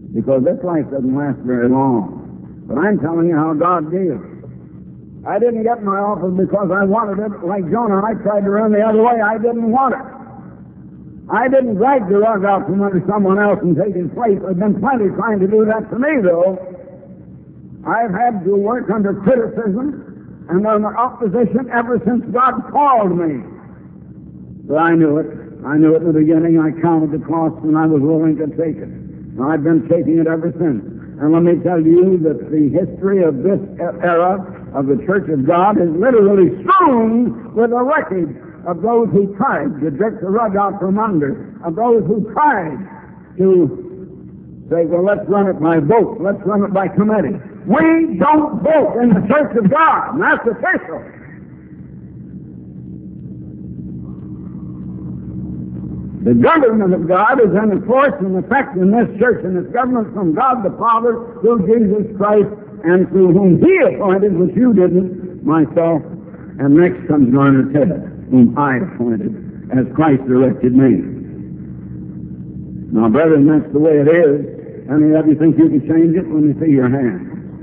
because this life doesn't last very long. But I'm telling you how God deals. I didn't get my office because I wanted it. Like Jonah, I tried to run the other way. I didn't want it. I didn't drag the rug out from under someone else and take his place. There's been plenty trying to do that to me, though. I've had to work under criticism and under opposition ever since God called me. But I knew it. I knew it in the beginning. I counted the cost, and I was willing to take it. And I've been taking it ever since. And let me tell you that the history of this era of the Church of God is literally strewn with a record of those who tried to jerk the rug out from under, of those who tried to say, well, let's run it by vote, let's run it by committee. We don't vote in the Church of God, and that's official. The government of God is in force and effect in this church, and it's government from God the Father through Jesus Christ, and through whom He appointed, which you didn't, myself, and next comes Garner Ted, whom I appointed, as Christ directed me. Now, brethren, that's the way it is. Any of you think you can change it? Let me see your hand.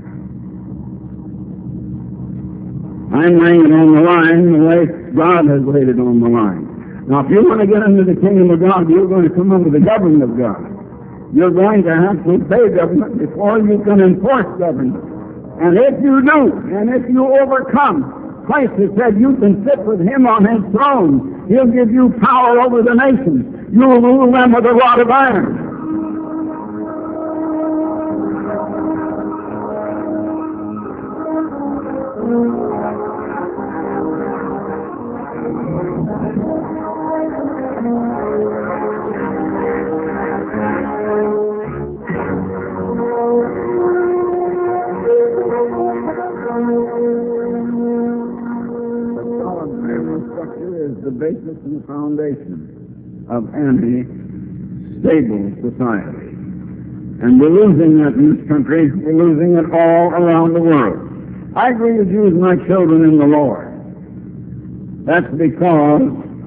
I'm laying it on the line the way God has laid it on the line. Now, if you want to get into the kingdom of God, you're going to come under the government of God. You're going to have to obey government before you can enforce government. And if you do, and if you overcome, Christ has said you can sit with Him on His throne. He'll give you power over the nations. You'll rule them with a rod of iron. Basis and foundation of any stable society. And we're losing that in this country. We're losing it all around the world. I agree with you as my children in the Lord. That's because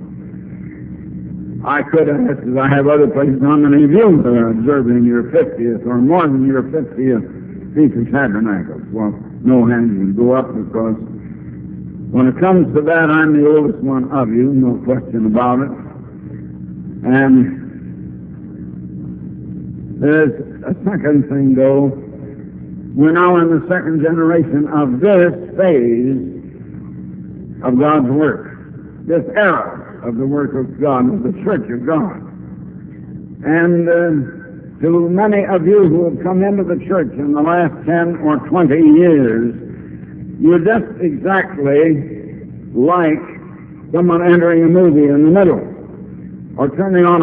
I could ask, as I have other places, how many of you are observing your 50th or more than your 50th Feast of Tabernacles? Well, no hands would go up because when it comes to that, I'm the oldest one of you, no question about it. And there's a second thing, though. We're now in the second generation of this phase of God's work, this era of the work of God, of the Church of God. And to many of you who have come into the church in the last 10 or 20 years, you're just exactly like someone entering a movie in the middle, or turning on a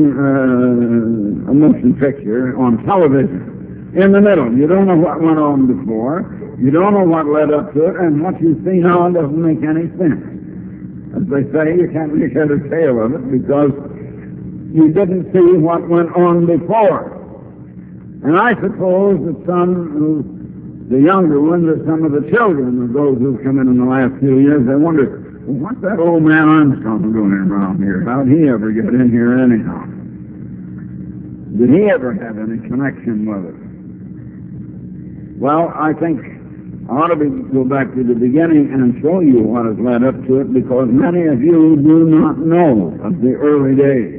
motion picture on television in the middle. You don't know what went on before, you don't know what led up to it, and what you see now doesn't make any sense. As they say, you can't make head or tail of it because you didn't see what went on before. And I suppose that the younger ones are some of the children of those who've come in the last few years. They wonder, well, what's that old man Armstrong doing around here? How'd he ever get in here anyhow? Did he ever have any connection with it? Well, I think I ought to go back to the beginning and show you what has led up to it, because many of you do not know of the early days.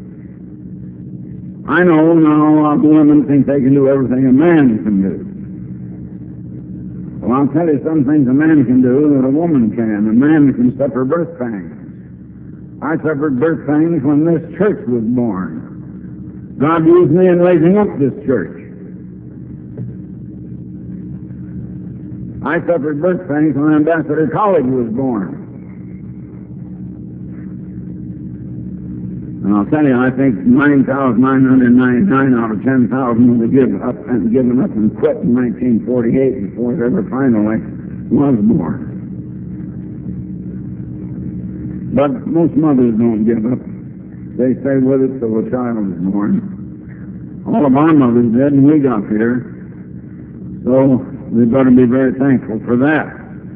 I know now the women think they can do everything a man can do. Well, I'll tell you some things a man can do that a woman can. A man can suffer birth pangs. I suffered birth pangs when this church was born. God used me in raising up this church. I suffered birth pangs when Ambassador College was born. And I'll tell you, I think 9,999 out of 10,000 would have given up and quit in 1948 before it ever finally was born. But most mothers don't give up. They stay with it till the child is born. All of our mothers did, and we got here. So we better be very thankful for that.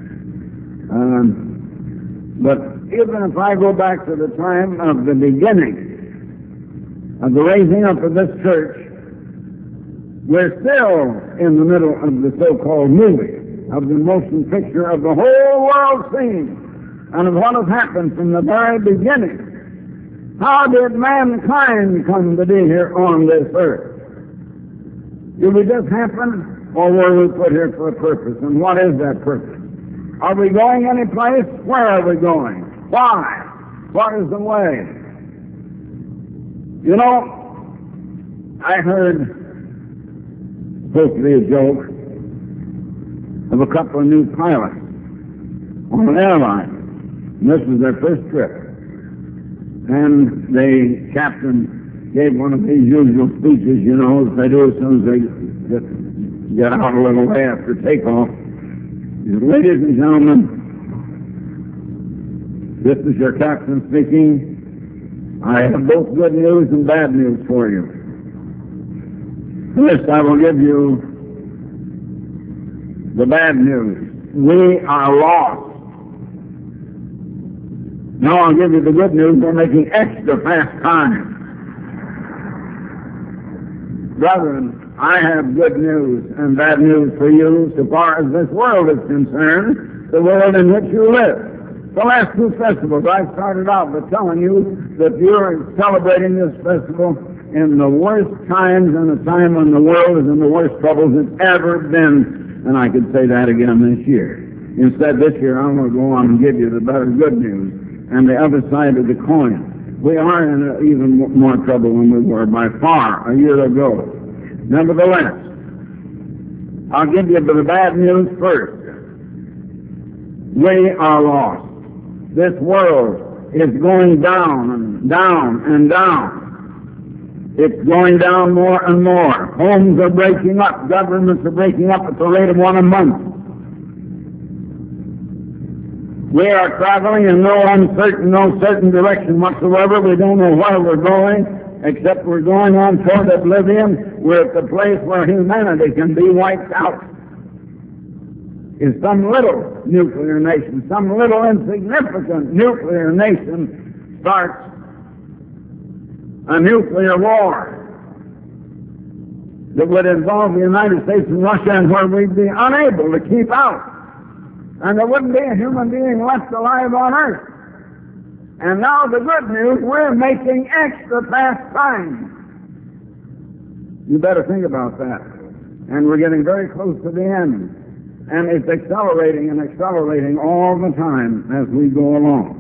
But even if I go back to the time of the beginning of the raising up of this church, We're still in the middle of the so-called movie, of the motion picture of the whole world scene, and of what has happened from the very beginning. How did mankind come to be here on this earth? Did we just happen, or were we put here for a purpose? And what is that purpose? Are we going any place? Where are we going? Why? What is the way? You know, I heard, supposed to be a joke, of a couple of new pilots on an airline. And this was their first trip. And the captain gave one of these usual speeches, you know, as they do as soon as they just get out a little way after takeoff. He said, "Ladies and gentlemen, this is your captain speaking. I have both good news and bad news for you. First, I will give you the bad news. We are lost. Now I'll give you the good news. We're making extra fast time. Brethren, I have good news and bad news for you so far as this world is concerned, the world in which you live. The last two festivals, I started out by telling you that you're celebrating this festival in the worst times and a time when the world is in the worst troubles it's ever been. And I could say that again this year. Instead, this year, I'm going to go on and give you the better good news and the other side of the coin. We are in even more trouble than we were by far a year ago. Nevertheless, I'll give you the bad news first. We are lost. This world is going down and down and down. It's going down more and more. Homes are breaking up. Governments are breaking up at the rate of one a month. We are traveling in no certain direction whatsoever. We don't know where we're going, except we're going on toward oblivion. We're at the place where humanity can be wiped out. If some little nuclear nation, some little insignificant nuclear nation starts a nuclear war that would involve the United States and Russia, and where we'd be unable to keep out, and there wouldn't be a human being left alive on earth. And now the good news, we're making extra fast time. You better think about that. And we're getting very close to the end. And it's accelerating and accelerating all the time as we go along.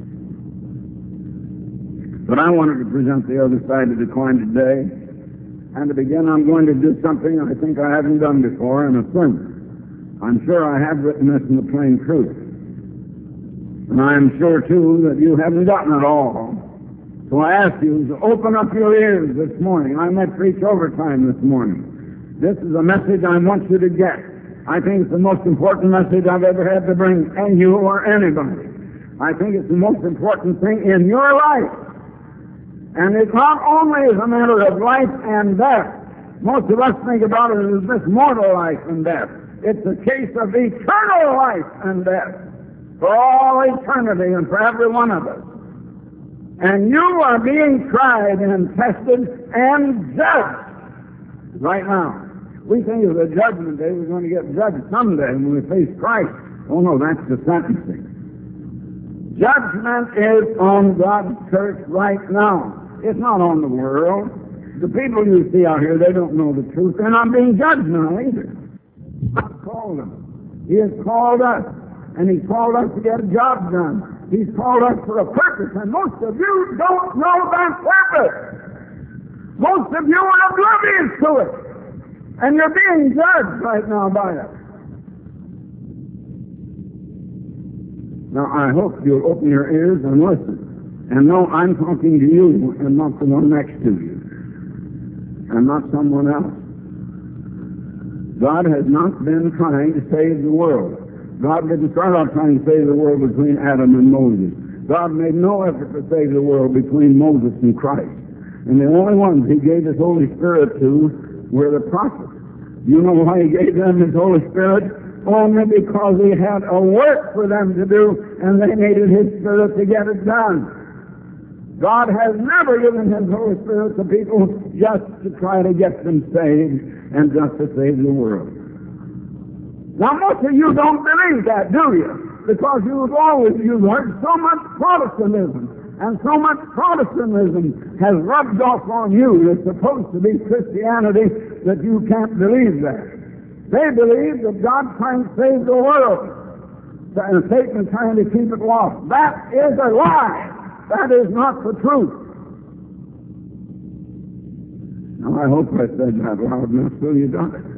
But I wanted to present the other side of the coin today. And to begin, I'm going to do something I think I haven't done before in a sermon. I'm sure I have written this in the plain truth. And I'm sure, too, that you haven't gotten it all. So I ask you to open up your ears this morning. I might preach overtime this morning. This is a message I want you to get. I think it's the most important message I've ever had to bring to you or anybody. I think it's the most important thing in your life. And it not only is a matter of life and death. Most of us think about it as this mortal life and death. It's a case of eternal life and death for all eternity and for every one of us. And you are being tried and tested and judged right now. We think of the judgment day, we're going to get judged someday when we face Christ. Oh no, that's the sentencing. Judgment is on God's church right now. It's not on the world. The people you see out here, they don't know the truth. They're not being judged now either. God called them. He has called us. And He's called us to get a job done. He's called us for a purpose. And most of you don't know that purpose. Most of you are oblivious to it. And you're being judged right now by it. Now, I hope you'll open your ears and listen. And know I'm talking to you and not the one next to you. And not someone else. God has not been trying to save the world. God didn't start out trying to save the world between Adam and Moses. God made no effort to save the world between Moses and Christ. And the only ones He gave His Holy Spirit to were the prophets. You know why He gave them His Holy Spirit? Only because He had a work for them to do, and they needed His Spirit to get it done. God has never given His Holy Spirit to people just to try to get them saved and just to save the world. Now, most of you don't believe that, do you? Because you've heard so much Protestantism, and so much Protestantism has rubbed off on you. It's supposed to be Christianity that you can't believe that. They believe that God trying to save the world, and Satan is trying to keep it lost. That is a lie. That is not the truth. Now, I hope I said that loud enough so you got it.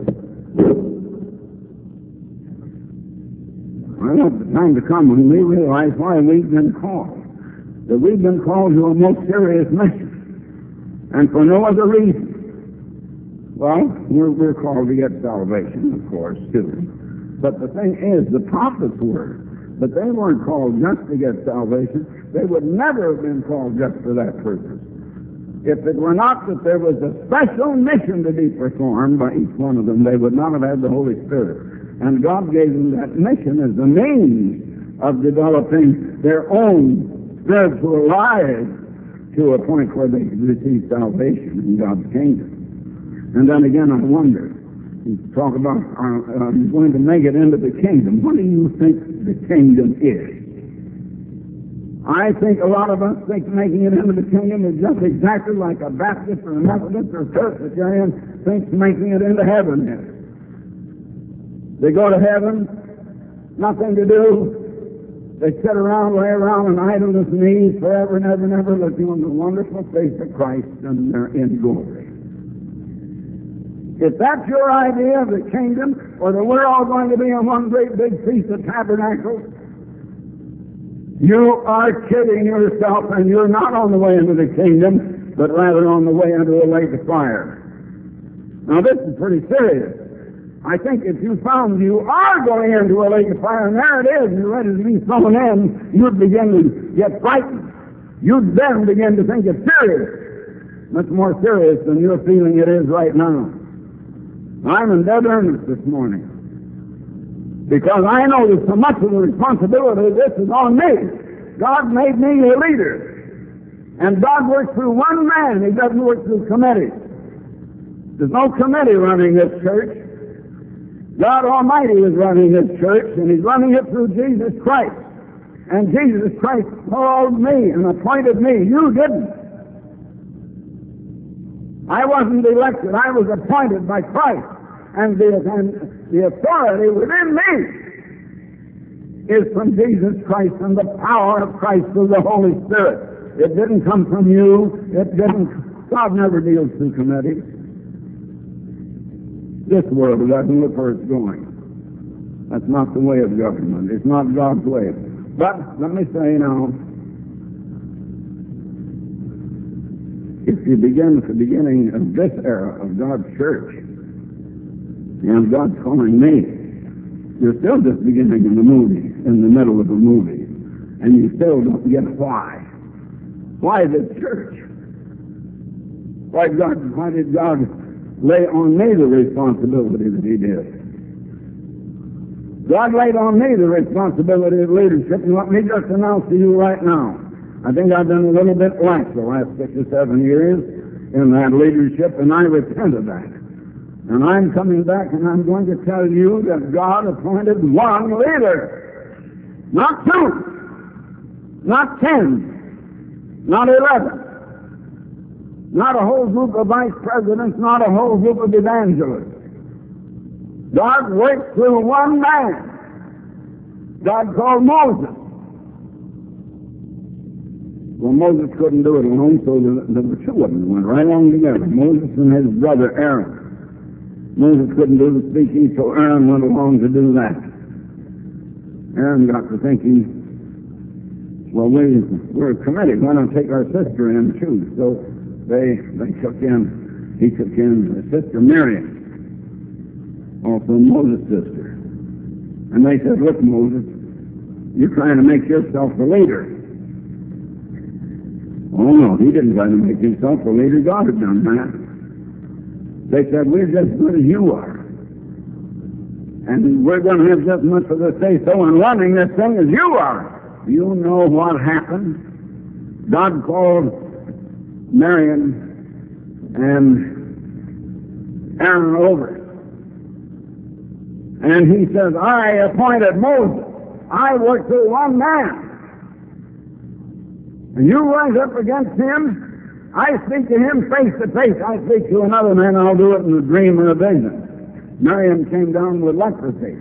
I want the time to come when we realize why we've been called. That we've been called to a most serious mission. And for no other reason. Well, we're called to get salvation, of course, too. But the thing is, the prophets were. But they weren't called just to get salvation. They would never have been called just for that purpose. If it were not that there was a special mission to be performed by each one of them, they would not have had the Holy Spirit. And God gave them that mission as the means of developing their own spiritual lives to a point where they could receive salvation in God's kingdom. And then again, I wonder, you talk about going to make it into the kingdom. What do you think the kingdom is? I think a lot of us think making it into the kingdom is just exactly like a Baptist or a Methodist or a Presbyterian thinks making it into heaven is. They go to heaven, nothing to do. They sit around, lay around on idleness knees forever and ever and ever, looking on the wonderful face of Christ, and they're in glory. If that's your idea of the kingdom, or that we're all going to be in one great big Feast of Tabernacles, you are kidding yourself, and you're not on the way into the kingdom, but rather on the way into a lake of fire. Now, this is pretty serious. I think if you found you are going into a lake of fire, and there it is, and you're ready to be thrown in, you'd begin to get frightened. You'd then begin to think it's serious. Much more serious than you're feeling it is right now. I'm in dead earnest this morning. Because I know that so much of the responsibility of this is on me. God made me a leader. And God works through one man. He doesn't work through committees. There's no committee running this church. God Almighty is running this church, and He's running it through Jesus Christ. And Jesus Christ called me and appointed me. You didn't. I wasn't elected. I was appointed by Christ. And the authority within me is from Jesus Christ and the power of Christ through the Holy Spirit. It didn't come from you. God never deals through committees. This world doesn't look where it's going. That's not the way of government. It's not God's way. But let me say now, if you begin at the beginning of this era of God's church, and God's calling me, you're still just beginning in the movie, in the middle of a movie, and you still don't get why. Why this church? Why did God lay on me the responsibility that He did? God laid on me the responsibility of leadership, and let me just announce to you right now, I think I've been a little bit lax the last 6 or 7 years in that leadership, and I repent of that. And I'm coming back, and I'm going to tell you that God appointed one leader. Not 2, not 10, not 11, not a whole group of vice presidents, not a whole group of evangelists. God worked through one man. God called Moses. Well, Moses couldn't do it alone, so there were 2 of them went right along together, Moses and his brother Aaron. Moses couldn't do the speaking, so Aaron went along to do that. Aaron got to thinking, well, we're a committee. Why don't take our sister in too? So he took in Sister Miriam, also Moses' sister. And they said, look, Moses, you're trying to make yourself the leader. Oh, no, he didn't try to make himself the leader. God had done that. They said, we're just as good as you are. And we're going to have just as much of a say-so in running this thing as you are. Do you know what happened? God called Miriam and Aaron over. And he says, I appointed Moses. I work through one man. And you rise up against him. I speak to him face to face. I speak to another man. I'll do it in a dream or a vision. Miriam came down with leprosy.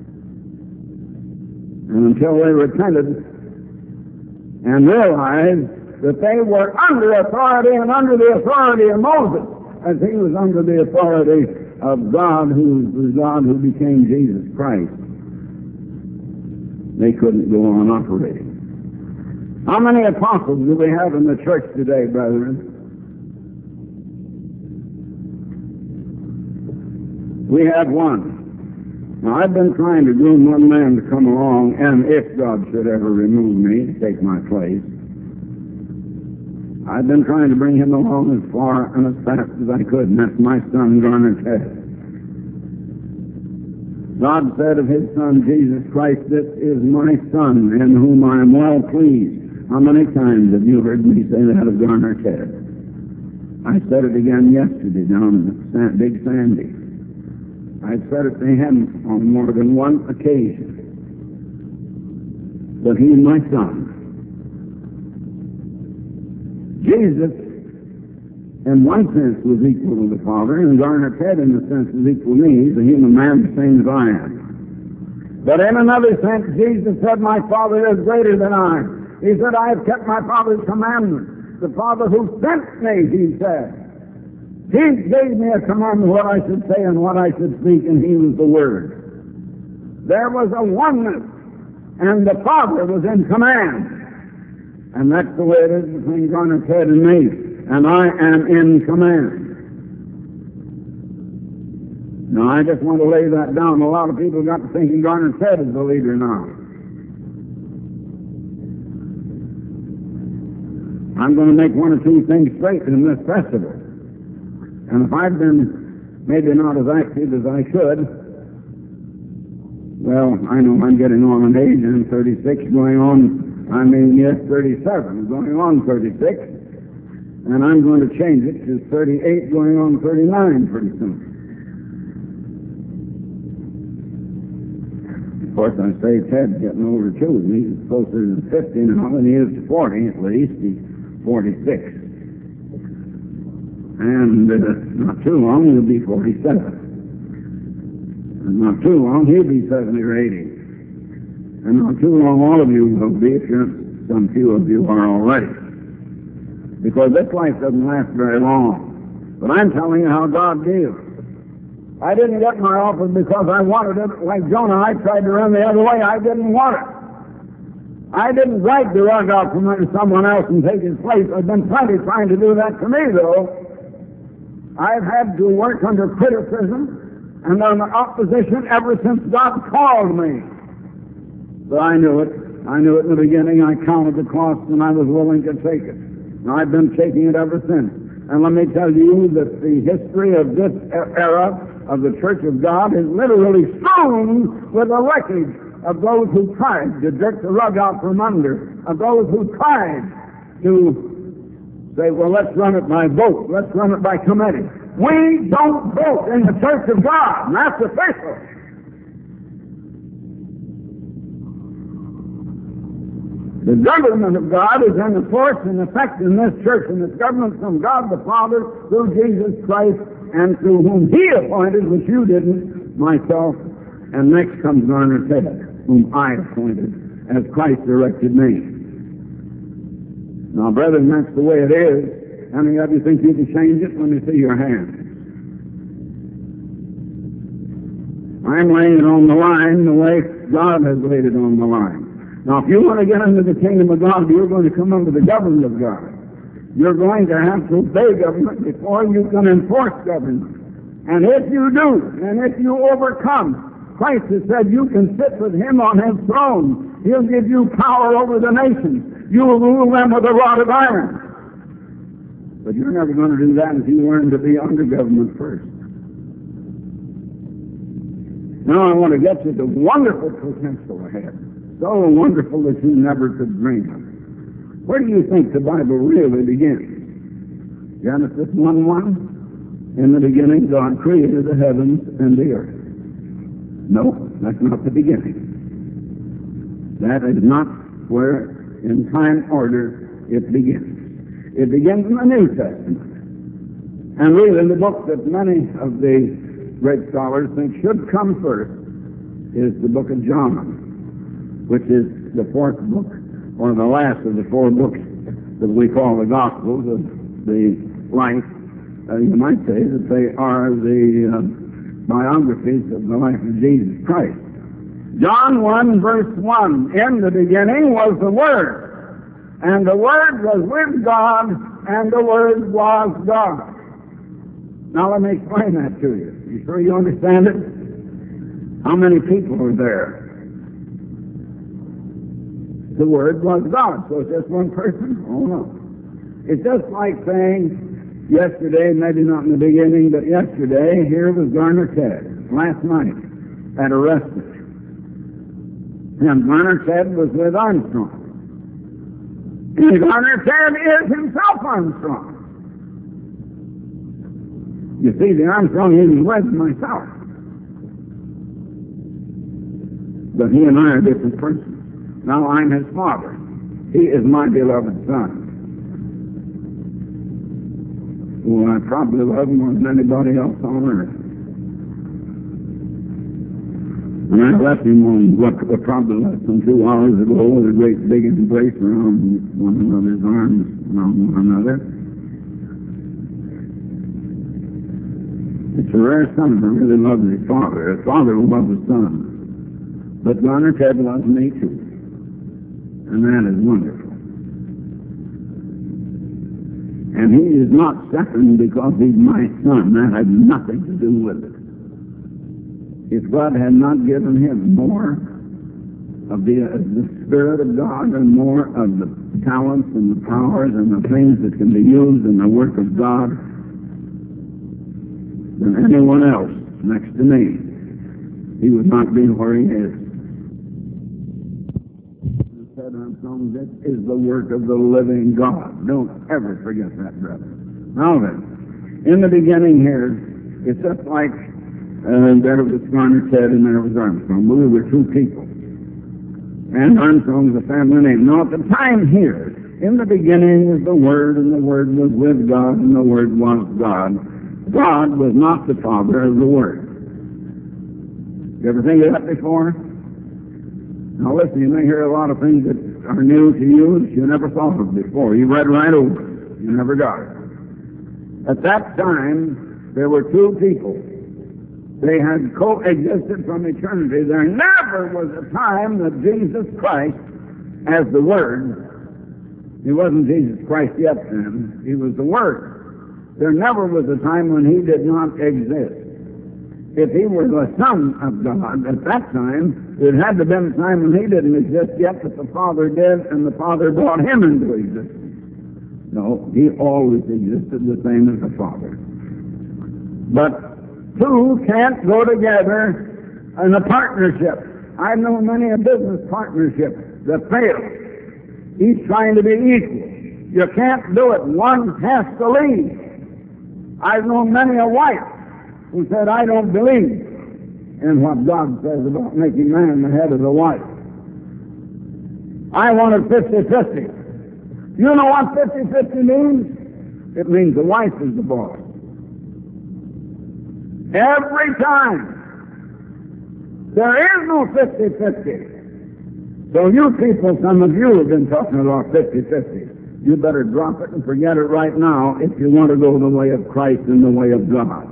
And until they repented and realized that they were under authority and under the authority of Moses, as he was under the authority of God, who was the God who became Jesus Christ, they couldn't go on operating. How many apostles do we have in the church today, brethren? We have one. Now, I've been trying to groom one man to come along, and if God should ever remove me to take my place, I've been trying to bring him along as far and as fast as I could, and that's my son, Garner Ted. God said of his son, Jesus Christ, this is my son, in whom I am well pleased. How many times have you heard me say that of Garner Ted? I said it again yesterday down at Big Sandy. I've said it to him on more than one occasion. But he's my son. Jesus, in one sense, was equal to the Father, and Garner Ted, in the sense, is equal to me. He's a human man, the same as I am. But in another sense, Jesus said, my Father is greater than I. He said, I have kept my Father's commandments. The Father who sent me, he said. He gave me a commandment what I should say and what I should speak, and he was the Word. There was a oneness, and the Father was in command. And that's the way it is between Garner Ted and me. And I am in command. Now, I just want to lay that down. A lot of people got to thinking Garner Ted is the leader now. I'm going to make one or two things straight in this festival. And if I've been maybe not as active as I should, well, I know I'm getting on in age. I'm 36 going on, 37 going on 36. And I'm going to change it to 38 going on 39 pretty soon. Of course, I say Ted's getting older too. He's closer to 50 now than he is to 40 at least. He's 46. And not too long, he'll be 47. And not too long, he'll be 70 or 80. And not too long, all of you will be, if you're, some few of you are already. Because this life doesn't last very long. But I'm telling you how God deals. I didn't get my office because I wanted it. Like Jonah, I tried to run the other way. I didn't want it. I didn't drag the rug out from under someone else and take his place. There's been plenty trying to do that to me, though. I've had to work under criticism and under opposition ever since God called me. But I knew it. I knew it in the beginning. I counted the cost and I was willing to take it. And I've been taking it ever since. And let me tell you that the history of this era of the Church of God is literally strewn with the wreckage of those who tried to jerk the rug out from under, of those who tried to say, well, let's run it by vote. Let's run it by committee. We don't vote in the Church of God. And that's official. The government of God is in the force and effect in this church, and it's government from God the Father through Jesus Christ and through whom He appointed, which you didn't, myself, and next comes Garner Ted, whom I appointed as Christ directed me. Now, brethren, that's the way it is. How many of you think you can change it? Let me see your hand. I'm laying it on the line the way God has laid it on the line. Now, if you want to get into the kingdom of God, you're going to come under the government of God. You're going to have to obey government before you can enforce government. And if you do, and if you overcome, Christ has said you can sit with Him on His throne. He'll give you power over the nations. You will rule them with a rod of iron. But you're never going to do that if you learn to be under government first. Now I want to get you the wonderful potential ahead. So wonderful that you never could dream of. Where do you think the Bible really begins? Genesis 1:1. In the beginning, God created the heavens and the earth. No, that's not the beginning. That is not where, in time order, it begins. It begins in the New Testament. And really, the book that many of the great scholars think should come first is the book of John, which is the fourth book, or the last of the four books that we call the Gospels of the life. You might say that they are the biographies of the life of Jesus Christ. John 1, verse 1, in the beginning was the Word, and the Word was with God, and the Word was God. Now let me explain that to you. You sure you understand it? How many people are there? The Word was God. So it's just one person? Oh, no. It's just like saying, yesterday, maybe not in the beginning, but yesterday, here was Garner Ted, last night, at a restaurant. And Garner Ted was with Armstrong. And Garner Ted is himself Armstrong. You see, the Armstrong is with myself. But he and I are different persons. Now I'm his father. He is my beloved son. Well, I probably love him more than anybody else on earth. And I left him on what probably less than 2 hours ago with a great big embrace around one another's arms, around one another. It's a rare son who really loves his father. A father who loves a son. But Garner Ted loves me too. And that is wonderful. And he is not second because he's my son. That has nothing to do with it. If God had not given him more of the Spirit of God and more of the talents and the powers and the things that can be used in the work of God than anyone else next to me, he would not be where he is. This is the work of the living God. Don't ever forget that, brother. Now then, in the beginning here, it's just like there was Garner Ted and there was Armstrong. We were two people. And Armstrong's a family name. Now at the time here, in the beginning was the Word, and the Word was with God, and the Word was God. God was not the Father of the Word. You ever think of that before? Now listen, you may hear a lot of things that are new to you that you never thought of before. You read right over it. You never got it. At that time, there were two people. They had coexisted from eternity. There never was a time that Jesus Christ, as the Word, he wasn't Jesus Christ yet then, he was the Word. There never was a time when he did not exist. If he were the Son of God at that time, there had to have been a time when he didn't exist yet, but the Father did, and the Father brought him into existence. No, he always existed the same as the Father. But two can't go together in a partnership. I've known many a business partnership that fails. Each trying to be equal. You can't do it. One has to lead. I've known many a wife who said, I don't believe in what God says about making man the head of the wife. I wanted 50-50. You know what 50-50 means? It means the wife is the boss. Every time. There is no 50-50. So you people, some of you have been talking about 50-50. You better drop it and forget it right now if you want to go the way of Christ and the way of God.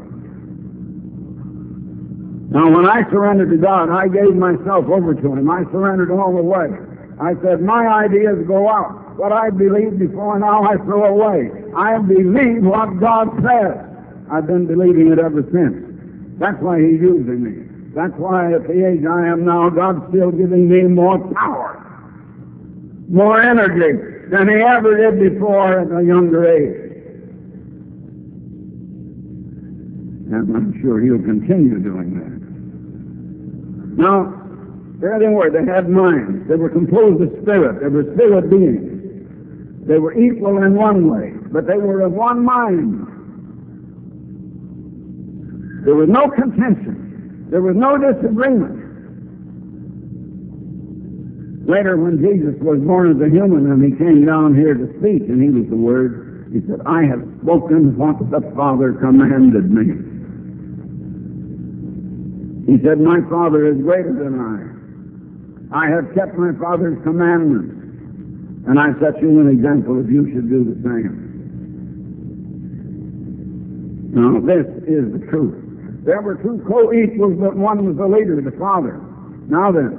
Now, when I surrendered to God, I gave myself over to Him. I surrendered all the way. I said, my ideas go out. What I believed before now, I throw away. I believe what God says. I've been believing it ever since. That's why He's using me. That's why at the age I am now, God's still giving me more power, more energy than He ever did before at a younger age. And I'm sure He'll continue doing that. Now, there they were. They had minds. They were composed of spirit. They were spirit beings. They were equal in one way, but they were of one mind. There was no contention. There was no disagreement. Later, when Jesus was born as a human and he came down here to speak, and he was the Word, he said, I have spoken what the Father commanded me. He said, my Father is greater than I. I have kept my Father's commandments, and I set you an example if you should do the same. Now, this is the truth. There were two co-equals, but one was the leader, the Father. Now then,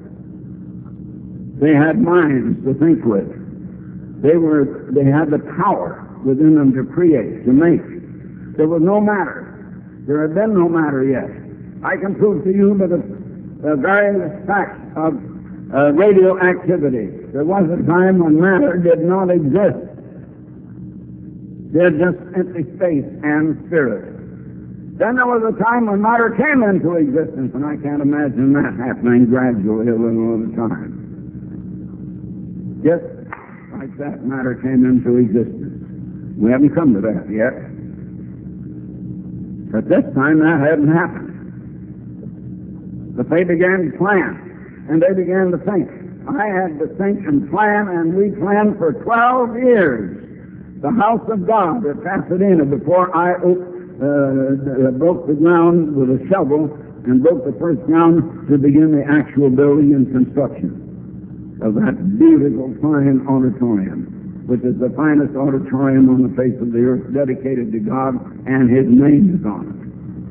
they had minds to think with. They had the power within them to create, to make. There was no matter. There had been no matter yet. I can prove to you by the various facts of radioactivity. There was a time when matter did not exist. There's just empty space and spirit. Then there was a time when matter came into existence, and I can't imagine that happening gradually a little at a time. Just like that, matter came into existence. We haven't come to that yet. But this time that hadn't happened. But they began to plan, and they began to think. I had to think and plan, and we planned for 12 years. The house of God at Pasadena, before I broke the ground with a shovel and broke the first ground to begin the actual building and construction of that beautiful, fine auditorium, which is the finest auditorium on the face of the earth, dedicated to God, and His name is on it.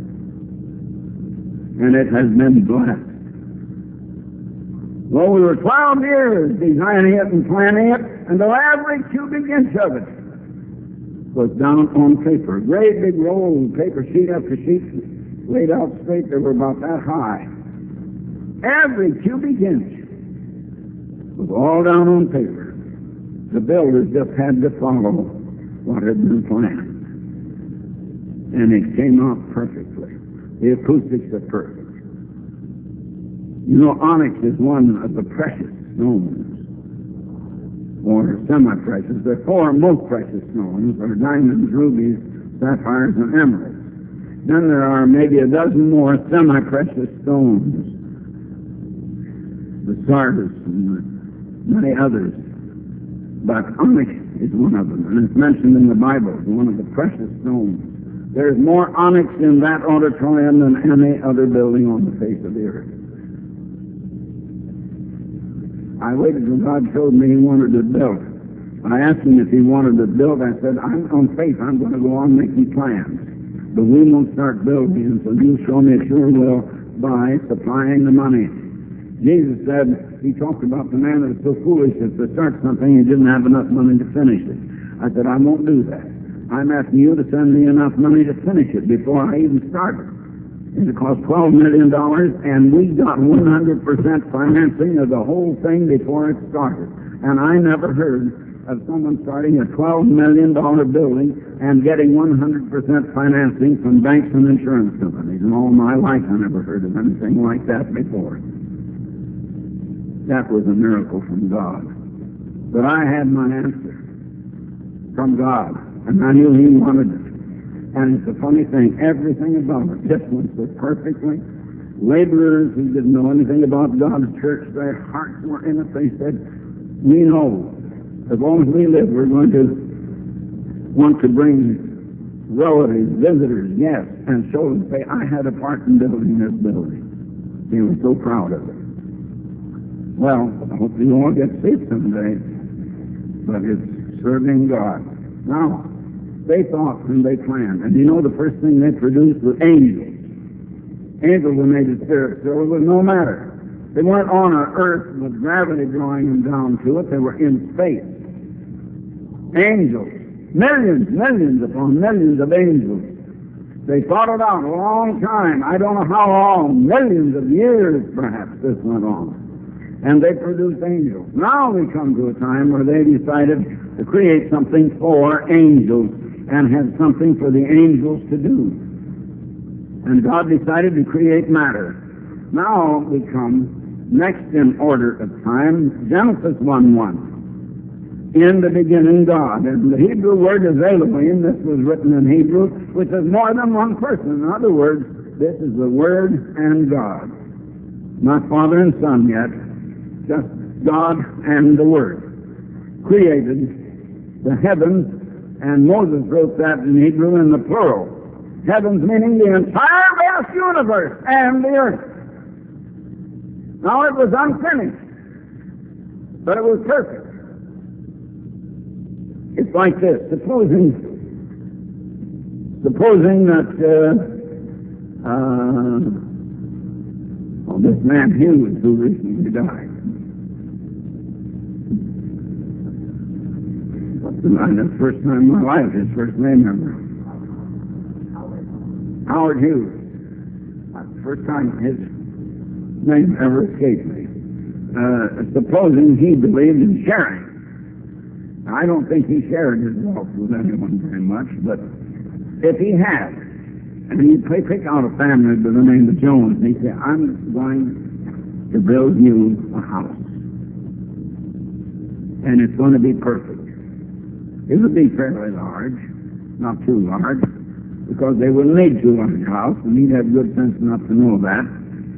And it has been blessed. Well, we were 12 years designing it and planning it, and the every cubic inch of it was down on paper. Great big roll of paper, sheet after sheet, laid out straight. They were about that high. Every cubic inch was all down on paper. The builders just had to follow what had been planned. And it came out perfectly. The acoustics are perfect. You know, onyx is one of the precious stones, or semi-precious. There are four most precious stones, are diamonds, rubies, sapphires, and emeralds. Then there are maybe a dozen more semi-precious stones, the sardis and many others. But onyx is one of them, and it's mentioned in the Bible as one of the precious stones. There's more onyx in that auditorium than any other building on the face of the earth. I waited until God showed me He wanted it built. I asked Him if He wanted it built. I said, I'm on faith. I'm going to go on making plans. But we won't start building until you show me a sure will by supplying the money. Jesus said, He talked about the man that was so foolish as to start something and didn't have enough money to finish it. I said, I won't do that. I'm asking you to send me enough money to finish it before I even start it. It cost $12 million, and we got 100% financing of the whole thing before it started. And I never heard of someone starting a $12 million building and getting 100% financing from banks and insurance companies. In all my life, I never heard of anything like that before. That was a miracle from God. But I had my answer from God, and I knew He wanted it. And it's a funny thing, everything about it just went so perfectly. Laborers who didn't know anything about God's church, their hearts were in it. They said, we know, as long as we live, we're going to want to bring relatives, visitors, guests, and show them, say, I had a part in building this building. They were so proud of it. Well, I hope you all get saved someday, but it's serving God. Now, they thought and they planned. And you know the first thing they produced was angels. Angels were made of spirit, so it was no matter. They weren't on our earth with gravity drawing them down to it. They were in space. Angels. Millions upon millions of angels. They thought it out a long time. I don't know how long. Millions of years, perhaps, this went on. And they produced angels. Now we come to a time where they decided to create something for angels and had something for the angels to do. And God decided to create matter. Now we come next in order of time, Genesis 1:1. In the beginning, God. And the Hebrew word is Elohim. This was written in Hebrew, which is more than one person. In other words, this is the Word and God. Not Father and Son yet, just God and the Word. Created the heavens, and Moses wrote that in Hebrew in the plural. Heavens meaning the entire vast universe and the earth. Now it was unfinished, but it was perfect. It's like this. Supposing that this man Hughes, who recently died. What's the name? That's the first time in my life, his first name ever. Howard Hughes. That's the first time his name ever escaped me. Supposing he believed in sharing. Now, I don't think he shared his wealth with anyone very much, but if he had, and he'd pick out a family by the name of Jones, and he'd say, I'm going to build you a house. And it's going to be perfect. It would be fairly large, not too large, because they would need to on the house, and he'd have good sense enough to know that.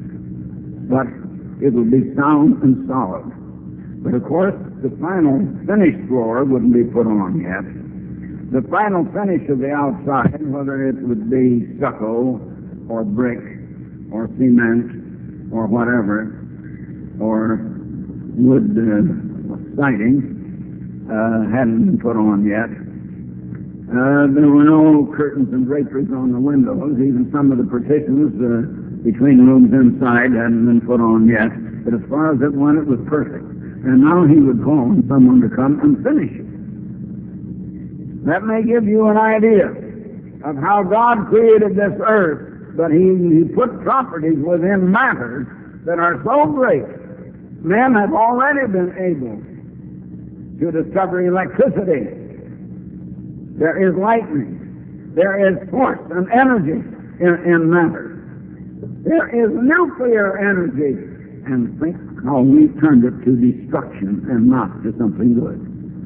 But it would be sound and solid. But of course, the final finished floor wouldn't be put on yet. The final finish of the outside, whether it would be stucco or brick or cement or whatever, or wood siding, hadn't been put on yet. There were no curtains and draperies on the windows. Even some of the partitions between rooms inside hadn't been put on yet. But as far as it went, it was perfect. And now he would call on someone to come and finish it. That may give you an idea of how God created this earth, but he put properties within matter that are so great. Men have already been able to discover electricity. There is lightning. There is force and energy in matter. There is nuclear energy. And think how we turned it to destruction and not to something good.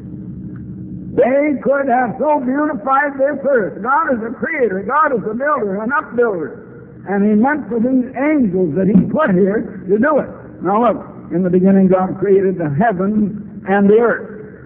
They could have so beautified this earth. God is a creator. God is a builder, an upbuilder. And he meant for these angels that he put here to do it. Now look, in the beginning God created the heavens and the earth.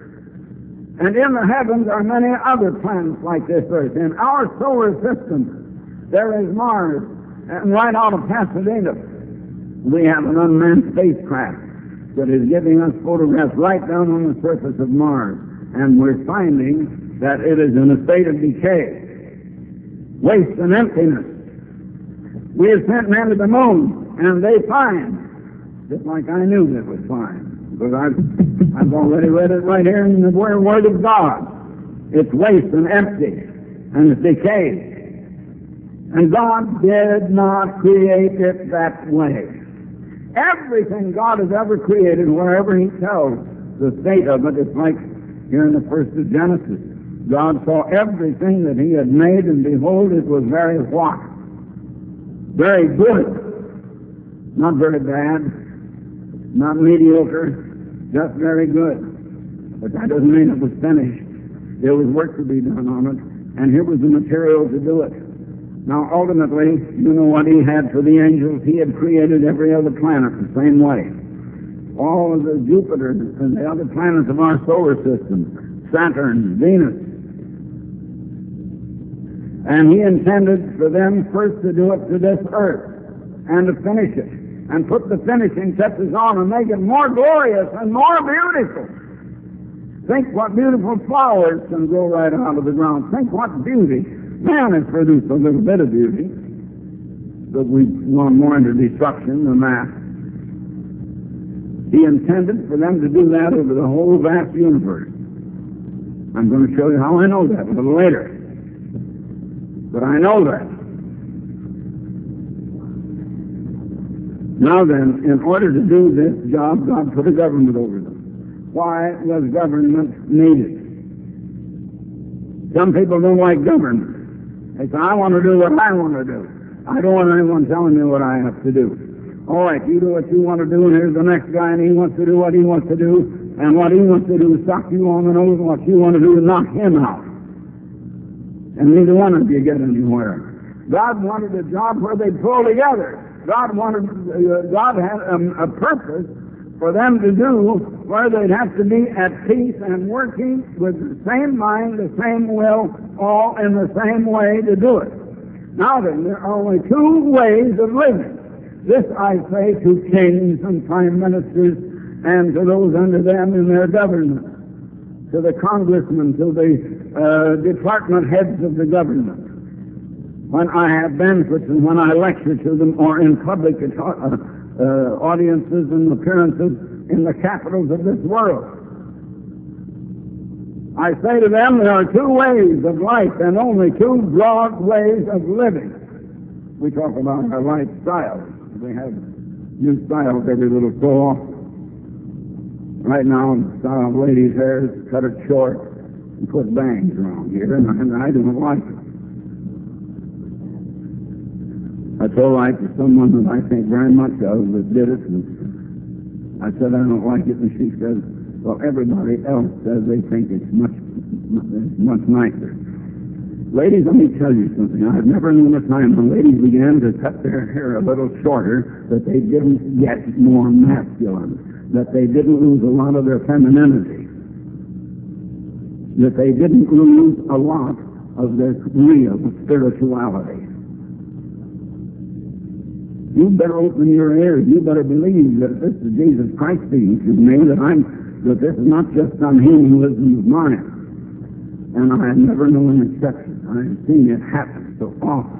And in the heavens are many other planets like this earth. In our solar system, there is Mars. And right out of Pasadena, we have an unmanned spacecraft that is giving us photographs right down on the surface of Mars. And we're finding that it is in a state of decay, waste and emptiness. We have sent men to the moon, and they find, just like I knew they would find, because I've already read it right here in the Word of God. It's waste and empty, and it's decayed. And God did not create it that way. Everything God has ever created, wherever he tells the state of it, it's like here in the first of Genesis. God saw everything that he had made, and behold, it was very what? Very good. Not very bad. Not mediocre. Just very good. But that doesn't mean it was finished. There was work to be done on it, and here was the material to do it. Now, ultimately, you know what he had for the angels? He had created every other planet the same way. All of the Jupiter and the other planets of our solar system, Saturn, Venus. And he intended for them first to do it to this earth and to finish it and put the finishing touches on and make it more glorious and more beautiful. Think what beautiful flowers can grow right out of the ground. Think what beauty. Man has produced a little bit of beauty, but we've gone more into destruction than that. He intended for them to do that over the whole vast universe. I'm going to show you how I know that a little later. But I know that. Now then, in order to do this job, God put a government over them. Why was government needed? Some people don't like government. They say, I want to do what I want to do. I don't want anyone telling me what I have to do. All right, you do what you want to do, and here's the next guy, and he wants to do what he wants to do. And what he wants to do is suck you on the nose, and what you want to do is knock him out. And neither one of you get anywhere. God wanted a job where they pull together. God had a purpose for them to do where they'd have to be at peace and working with the same mind, the same will, all in the same way to do it. Now then, there are only two ways of living. This I say to kings and prime ministers and to those under them in their government, to the congressmen, to the department heads of the government. When I have banquets and when I lecture to them, or in public audiences and appearances in the capitals of this world, I say to them, there are two ways of life and only two broad ways of living. We talk about our lifestyle. We have new styles every little so often. Right now, the style of ladies' hair is cut it short and put bangs around here, and I don't like it. I told that to someone that I think very much of that did it, and I said I don't like it, and she says, well, everybody else says they think it's much nicer. Ladies, let me tell you something. I've never known a time when ladies began to cut their hair a little shorter that they didn't get more masculine, that they didn't lose a lot of their femininity, that they didn't lose a lot of their real spirituality. You better open your ears. You better believe that this is Jesus Christ speaking to me, that this is not just some humanism of mine. And I have never known an exception. I have seen it happen so often.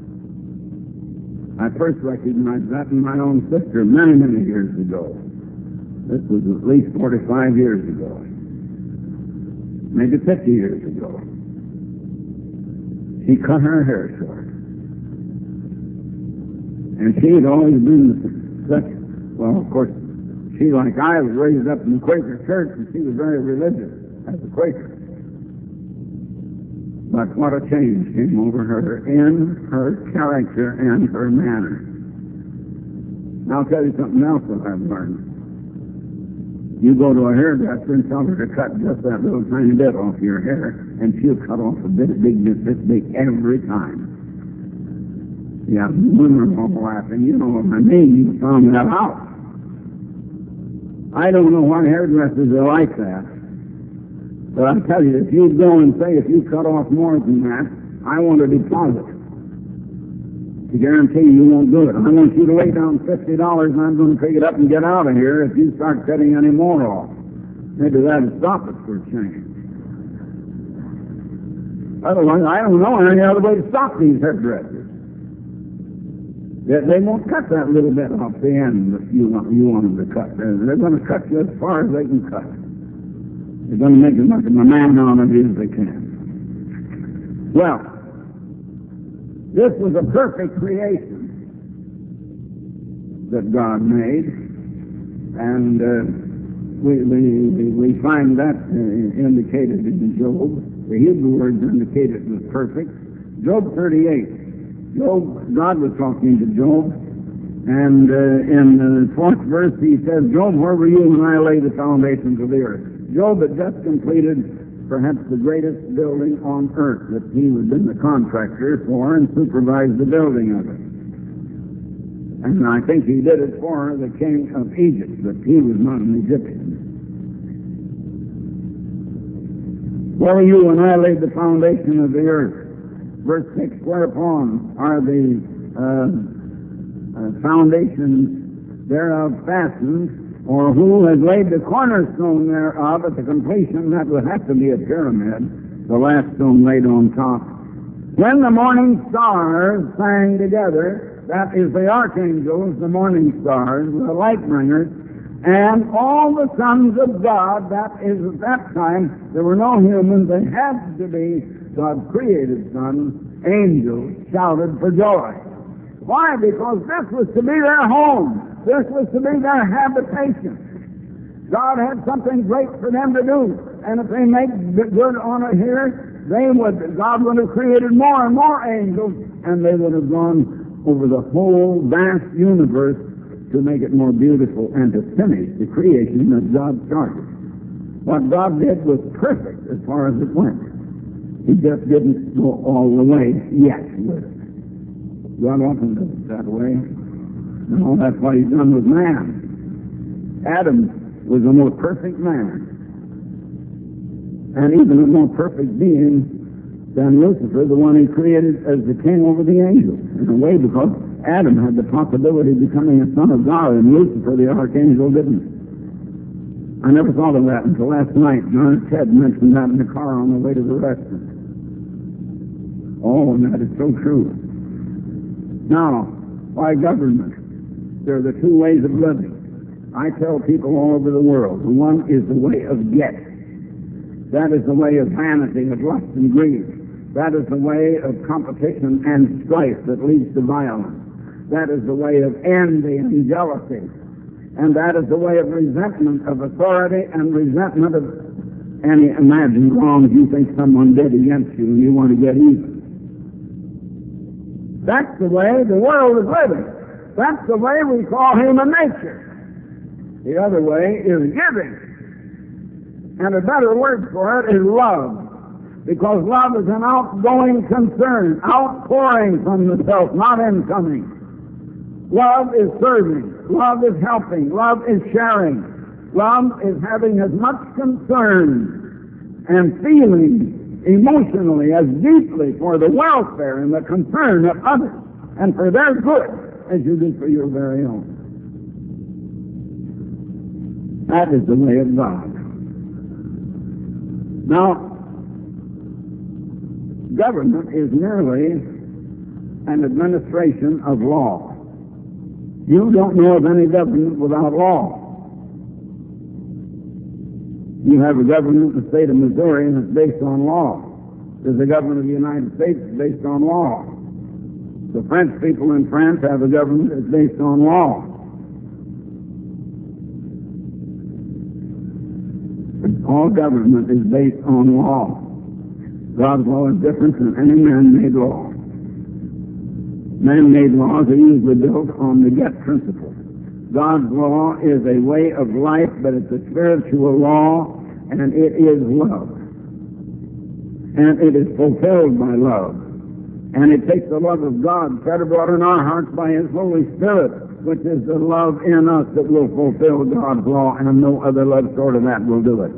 I first recognized that in my own sister many, many years ago. This was at least 45 years ago. Maybe 50 years ago. She cut her hair short. And she had always been such, well, of course, she, like I, was raised up in the Quaker church, and she was very religious as a Quaker. But what a change came over her in her character and her manner. Now I'll tell you something else that I've learned. You go to a hairdresser and tell her to cut just that little tiny bit off your hair, and she'll cut off a bit big, this big every time. Yeah, women are all laughing. You know what I mean. You found that out. I don't know why hairdressers are like that. But I tell you, if you go and say, if you cut off more than that, I want a deposit. To guarantee you won't do it. I want you to lay down $50 and I'm going to pick it up and get out of here if you start cutting any more off. Maybe that'll stop it for a change. Otherwise, I don't know any other way to stop these hairdressers. They won't cut that little bit off the end that you want them to cut. They're going to cut you as far as they can cut. They're going to make as much of a man out of you as they can. Well, this was a perfect creation that God made, and we find that indicated in Job. The Hebrew words indicate it was perfect. Job 38. God was talking to Job, and in the 4th verse he says, Job, where were you when I laid the foundations of the earth? Job had just completed perhaps the greatest building on earth that he had been the contractor for and supervised the building of it. And I think he did it for the king of Egypt, but he was not an Egyptian. Where were you when I laid the foundation of the earth? Verse 6, whereupon are the foundations thereof fastened, or who has laid the cornerstone thereof at the completion? That would have to be a pyramid, the last stone laid on top. When the morning stars sang together, that is the archangels, the morning stars, the light bringers, and all the sons of God, that is at that time, there were no humans, they had to be God's created sons, angels, shouted for joy. Why? Because this was to be their home. This was to be their habitation. God had something great for them to do. And if they made good on it here, God would have created more and more angels, and they would have gone over the whole vast universe to make it more beautiful and to finish the creation that God started. What God did was perfect as far as it went. He just didn't go all the way yet with it. God often does it that way. No, that's what He's done with man. Adam was a more perfect man, and even a more perfect being than Lucifer, the one He created as the king over the angels, in a way, because Adam had the possibility of becoming a son of God, and Lucifer, the archangel, didn't. I never thought of that until last night. John Ted mentioned that in the car on the way to the restaurant. Oh, and that is so true. Now, why government? There are the two ways of living. I tell people all over the world, one is the way of get. That is the way of vanity, of lust and greed. That is the way of competition and strife that leads to violence. That is the way of envy and jealousy. And that is the way of resentment of authority and resentment of any imagined wrongs you think someone did against you and you want to get even. That's the way the world is living. That's the way we call human nature. The other way is giving. And a better word for it is love. Because love is an outgoing concern, outpouring from the self, not incoming. Love is serving. Love is helping. Love is sharing. Love is having as much concern and feeling emotionally as deeply for the welfare and the concern of others and for their good as you do for your very own. That is the way of God. Now, government is merely an administration of law. You don't know of any government without law. You have a government in the state of Missouri and it's based on law. There's a government of the United States that's based on law. The French people in France have a government that's based on law. All government is based on law. God's law is different than any man-made law. Man-made laws are usually built on the get principle. God's law is a way of life, but it's a spiritual law, and it is love. And it is fulfilled by love. And it takes the love of God shed abroad in our hearts by His Holy Spirit, which is the love in us that will fulfill God's law, and no other love short of that will do it.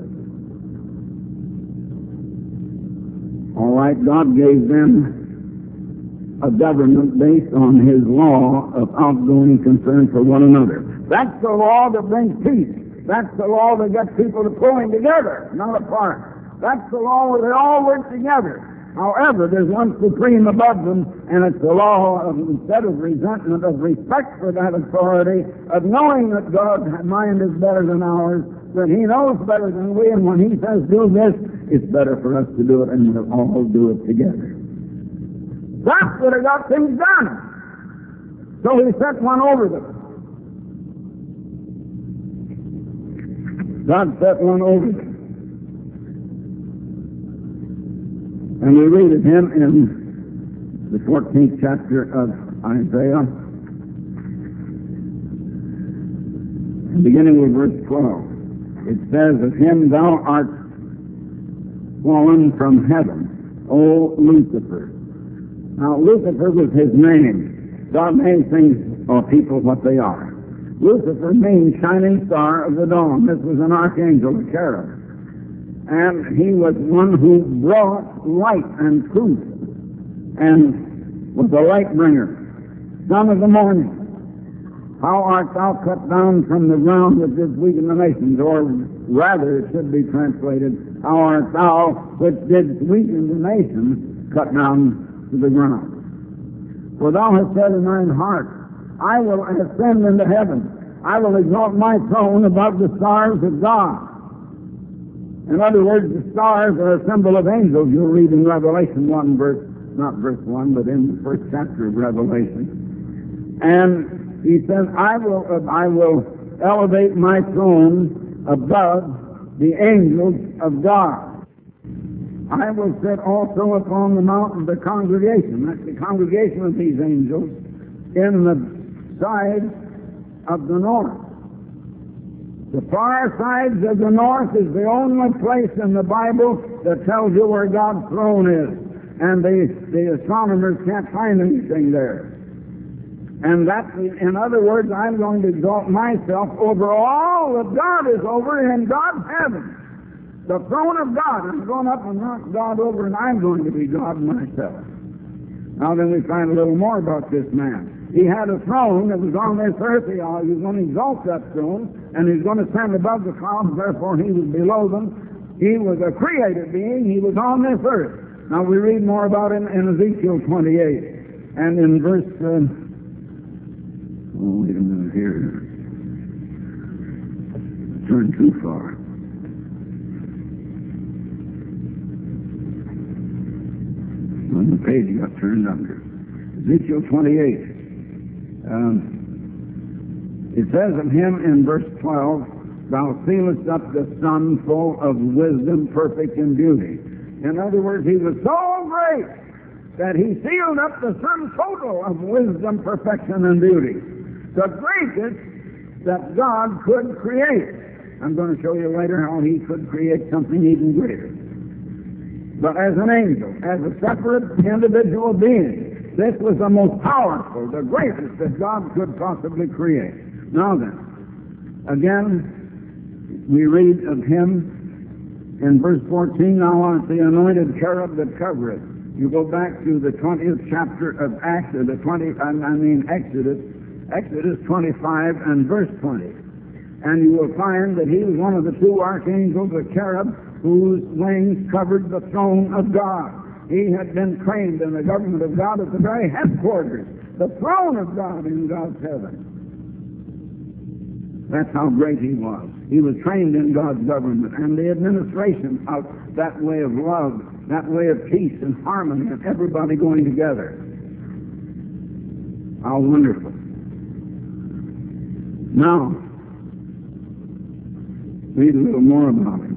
All right, God gave them a government based on His law of outgoing concern for one another. That's the law that brings peace. That's the law that gets people to pulling together, not apart. That's the law where they all work together. However, there's one supreme above them, and it's the law of, instead of resentment, of respect for that authority, of knowing that God's mind is better than ours, that He knows better than we, and when He says do this, it's better for us to do it, and we'll all do it together. That's what got things done. So He set one over them. God set one over them. And we read of Him in the 14th chapter of Isaiah, beginning with verse 12. It says, of Him thou art fallen from heaven, O Lucifer. Now, Lucifer was His name. God names things or people what they are. Lucifer means shining star of the dawn. This was an archangel, a cherub. And he was one who brought light and truth and was a light bringer. Son of the morning, how art thou cut down from the ground that didst weaken the nations? Or rather, it should be translated, how art thou which didst weaken the nations cut down to the ground? For thou hast said in thine heart, I will ascend into heaven. I will exalt my throne above the stars of God. In other words, the stars are a symbol of angels. You'll read in Revelation 1 verse, not verse 1, but in the first chapter of Revelation. And He says, I will elevate my throne above the angels of God. I will sit also upon the mount of the congregation. That's the congregation of these angels in the side of the north. The far sides of the north is the only place in the Bible that tells you where God's throne is. And the astronomers can't find anything there. And that, in other words, I'm going to exalt myself over all that God is over in God's heaven. The throne of God. I'm going up and knock God over, and I'm going to be God myself. Now then we find a little more about this man. He had a throne that was on this earth. He was going to exalt that throne, and he's going to stand above the clouds, therefore he was below them. He was a created being. He was on this earth. Now we read more about him in Ezekiel 28. And in verse... wait a minute here. Turned too far. On the page got turned under. Ezekiel 28. It says of him in verse 12, thou sealest up the sun full of wisdom, perfect in beauty. In other words, he was so great that he sealed up the sum total of wisdom, perfection, and beauty. The greatest that God could create. I'm going to show you later how he could create something even greater. But as an angel, as a separate individual being, this was the most powerful, the greatest that God could possibly create. Now then, again, we read of him in verse 14, now art the anointed cherub that covereth. You go back to the 20th chapter of Exodus, Exodus 25 and verse 20. And you will find that he was one of the two archangels, the cherub, whose wings covered the throne of God. He had been trained in the government of God at the very headquarters, the throne of God in God's heaven. That's how great he was. He was trained in God's government and the administration of that way of love, that way of peace and harmony and everybody going together. How wonderful. Now, read a little more about him.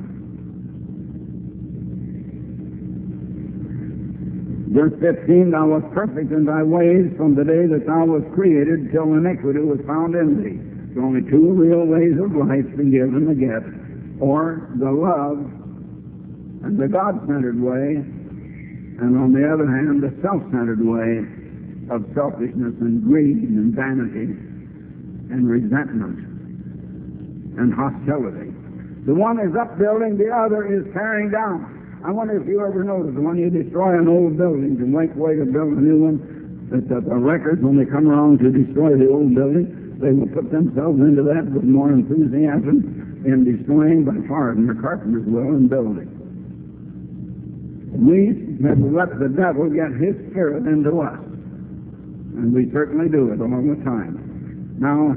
Verse 15, thou wast perfect in thy ways from the day that thou wast created till iniquity was found in thee. There's only two real ways of life, the give and the get, or the love and the God-centered way, and on the other hand, the self-centered way of selfishness and greed and vanity and resentment and hostility. The one is upbuilding, the other is tearing down. I wonder if you ever noticed when you destroy an old building to make way to build a new one, that the wreckers, when they come around to destroy the old building, they will put themselves into that with more enthusiasm in destroying by far than the carpenters will in building. We have let the devil get his spirit into us, and we certainly do it all the time. Now,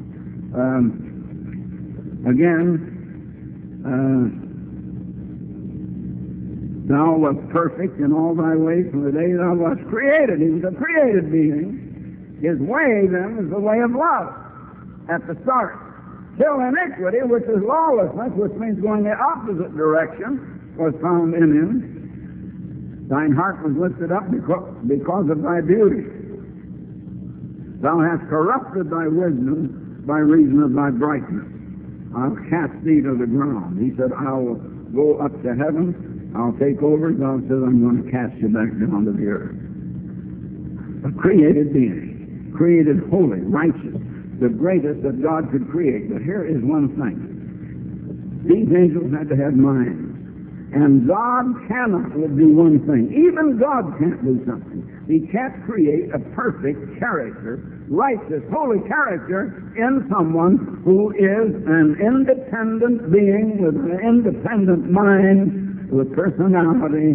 thou wast perfect in all thy ways from the day thou wast created. He was a created being. His way, then, is the way of love at the start. Till iniquity, which is lawlessness, which means going the opposite direction, was found in him. Thine heart was lifted up because of thy beauty. Thou hast corrupted thy wisdom by reason of thy brightness. I'll cast thee to the ground. He said, I'll go up to heaven. I'll take over. God says, I'm going to cast you back down to the earth. A created being, created holy, righteous, the greatest that God could create. But here is one thing. These angels had to have minds. And God cannot do one thing. Even God can't do something. He can't create a perfect character, righteous, holy character in someone who is an independent being with an independent mind, with personality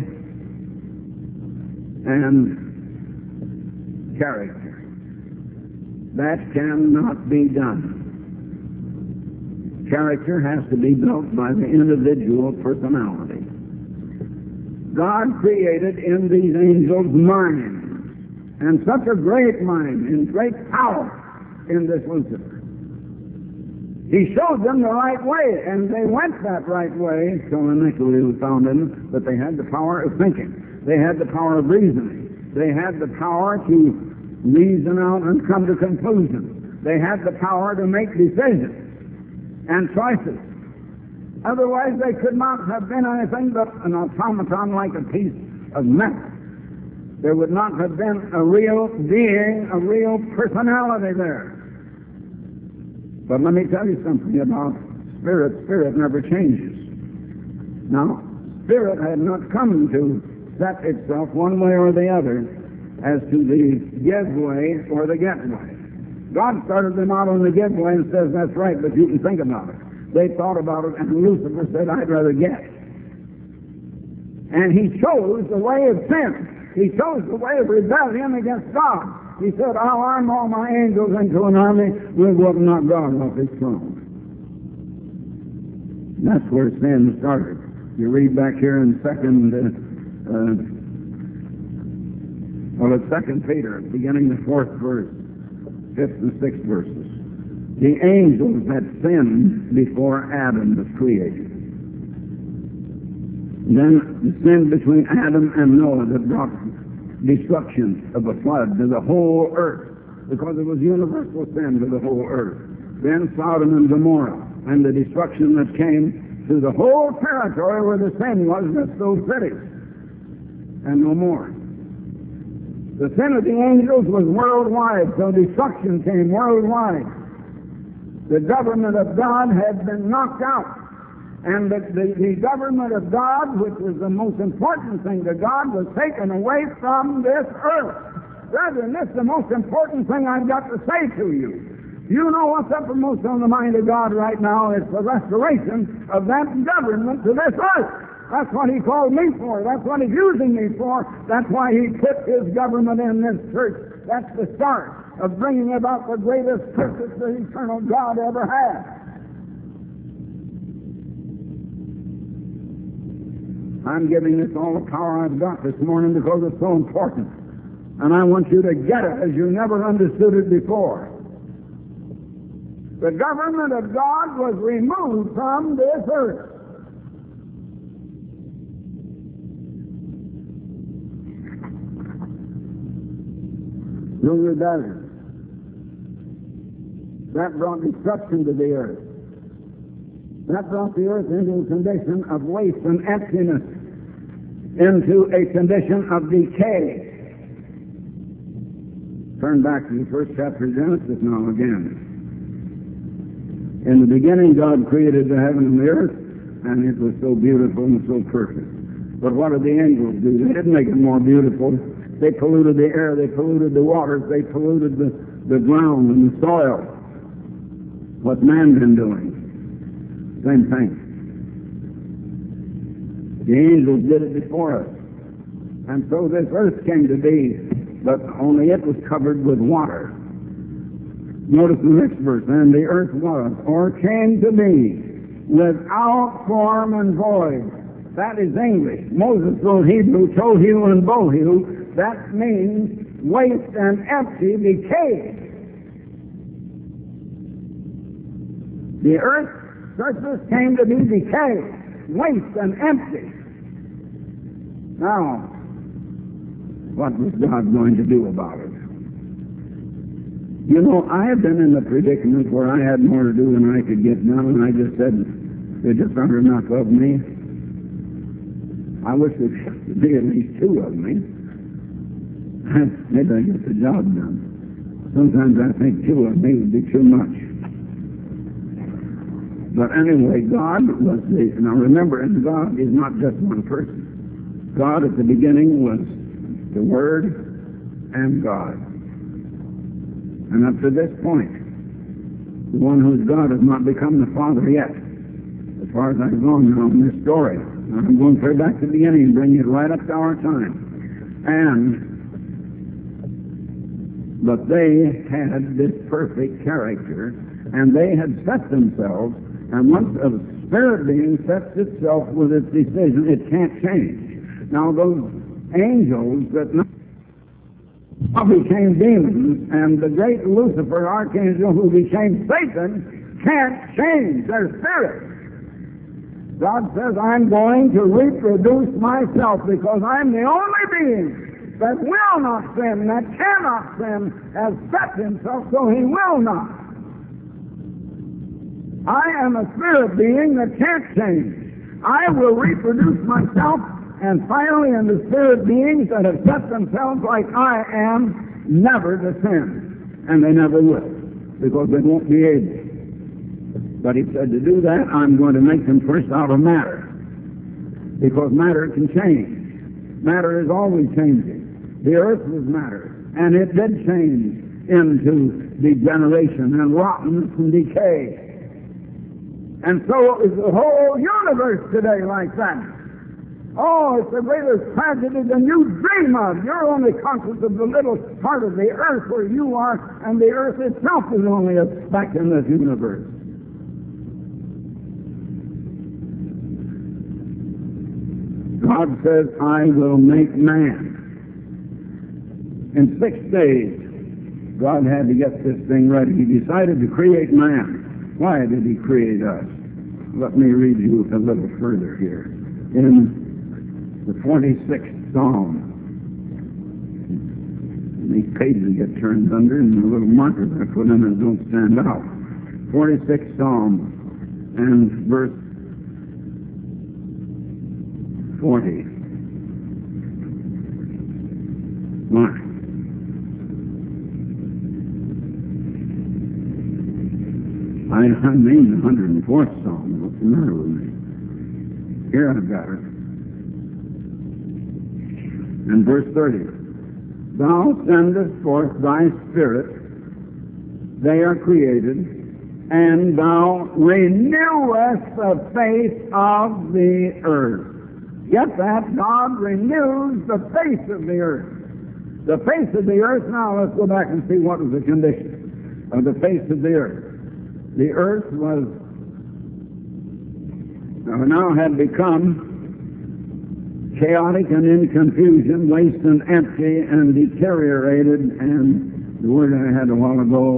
and character. That cannot be done. Character has to be built by the individual personality. God created in these angels minds, and such a great mind and great power in this Lucifer. He showed them the right way, and they went that right way till iniquity was found in them, but they had the power of thinking. They had the power of reasoning. They had the power to reason out and come to conclusions. They had the power to make decisions. and choices. Otherwise, they could not have been anything but an automaton like a piece of metal. There would not have been a real being, a real personality there. But let me tell you something about spirit. Spirit never changes. Now, spirit had not come to set itself one way or the other as to the give way or the get way. God started them out on the give way and says, that's right, but you can think about it. They thought about it, and Lucifer said, I'd rather get. And he chose the way of sin. He chose the way of rebellion against God. He said, I'll arm all my angels into an army. We'll go up and knock God off his throne. That's where sin started. You read back here in 2 Peter, beginning the 4th verse, 5th and 6th verses. The angels had sinned before Adam was created. Then the sin between Adam and Noah that brought destruction of a flood to the whole earth, because it was universal sin to the whole earth. Then Sodom and Gomorrah, and the destruction that came to the whole territory where the sin was, just those cities, and no more. The sin of the angels was worldwide, so destruction came worldwide. The government of God had been knocked out. And the government of God, which was the most important thing to God, was taken away from this earth. Brethren, this is the most important thing I've got to say to you. You know what's uppermost on the mind of God right now is the restoration of that government to this earth. That's what he called me for. That's what he's using me for. That's why he put his government in this church. That's the start of bringing about the greatest purpose the eternal God ever had. I'm giving this all the power I've got this morning because it's so important. And I want you to get it as you never understood it before. The government of God was removed from this earth. Through rebellion. That brought destruction to the earth. That brought the earth into a condition of waste and emptiness, into a condition of decay. Turn back to the first chapter of Genesis now again. In the beginning, God created the heaven and the earth, and it was so beautiful and so perfect. But what did the angels do? They didn't make it more beautiful. They polluted the air, they polluted the waters, they polluted the ground and the soil. What's man been doing? Same thing. The angels did it before us. And so this earth came to be, but only it was covered with water. Notice the next verse. And the earth was, or came to be, without form and void. That is English. Moses wrote Hebrew, tohu and bohu. That means waste and empty, decay. The earth surface came to be decay, waste and empty. Now, what was God going to do about it? You know, I have been in the predicament where I had more to do than I could get done, and I just said, they just aren't enough of me. I wish there should be at least two of me. Maybe I get the job done. Sometimes I think two of me would be too much. But anyway, God was the... Now remember, and God is not just one person. God at the beginning was the Word and God. And up to this point, the one who's God has not become the Father yet. As far as I've gone now in this story. Now I'm going clear back to the beginning and bring it right up to our time. But they had this perfect character, and they had set themselves. And once a spirit being sets itself with its decision, it can't change. Now those angels that now became demons, and the great Lucifer, archangel, who became Satan, can't change their spirit. God says, I'm going to reproduce myself because I'm the only being that will not sin, that cannot sin, has set himself so he will not. I am a spirit being that can't change. I will reproduce myself, and finally in the spirit beings that have set themselves like I am, never to sin. And they never will, because they won't be able. But he said, to do that, I'm going to make them first out of matter, because matter can change. Matter is always changing. The earth was matter, and it did change into degeneration and rottenness and decay. And so is the whole universe today like that. Oh, it's the greatest tragedy than you dream of. You're only conscious of the little part of the earth where you are, and the earth itself is only a speck in this universe. God says, I will make man. In 6 days, God had to get this thing ready. He decided to create man. Why did he create us? Let me read you a little further here. In the 46th Psalm, these pages get turned under, and the little markers I put in it don't stand out. 46th Psalm and verse 40. Mark. I mean the 104th Psalm. What's the matter with me? Here I've got it. And verse 30. Thou sendest forth thy spirit, they are created, and thou renewest the face of the earth. Get that? God renews the face of the earth. The face of the earth, now let's go back and see what was the condition of the face of the earth. The earth was now had become chaotic and in confusion, waste and empty and deteriorated, and the word I had a while ago,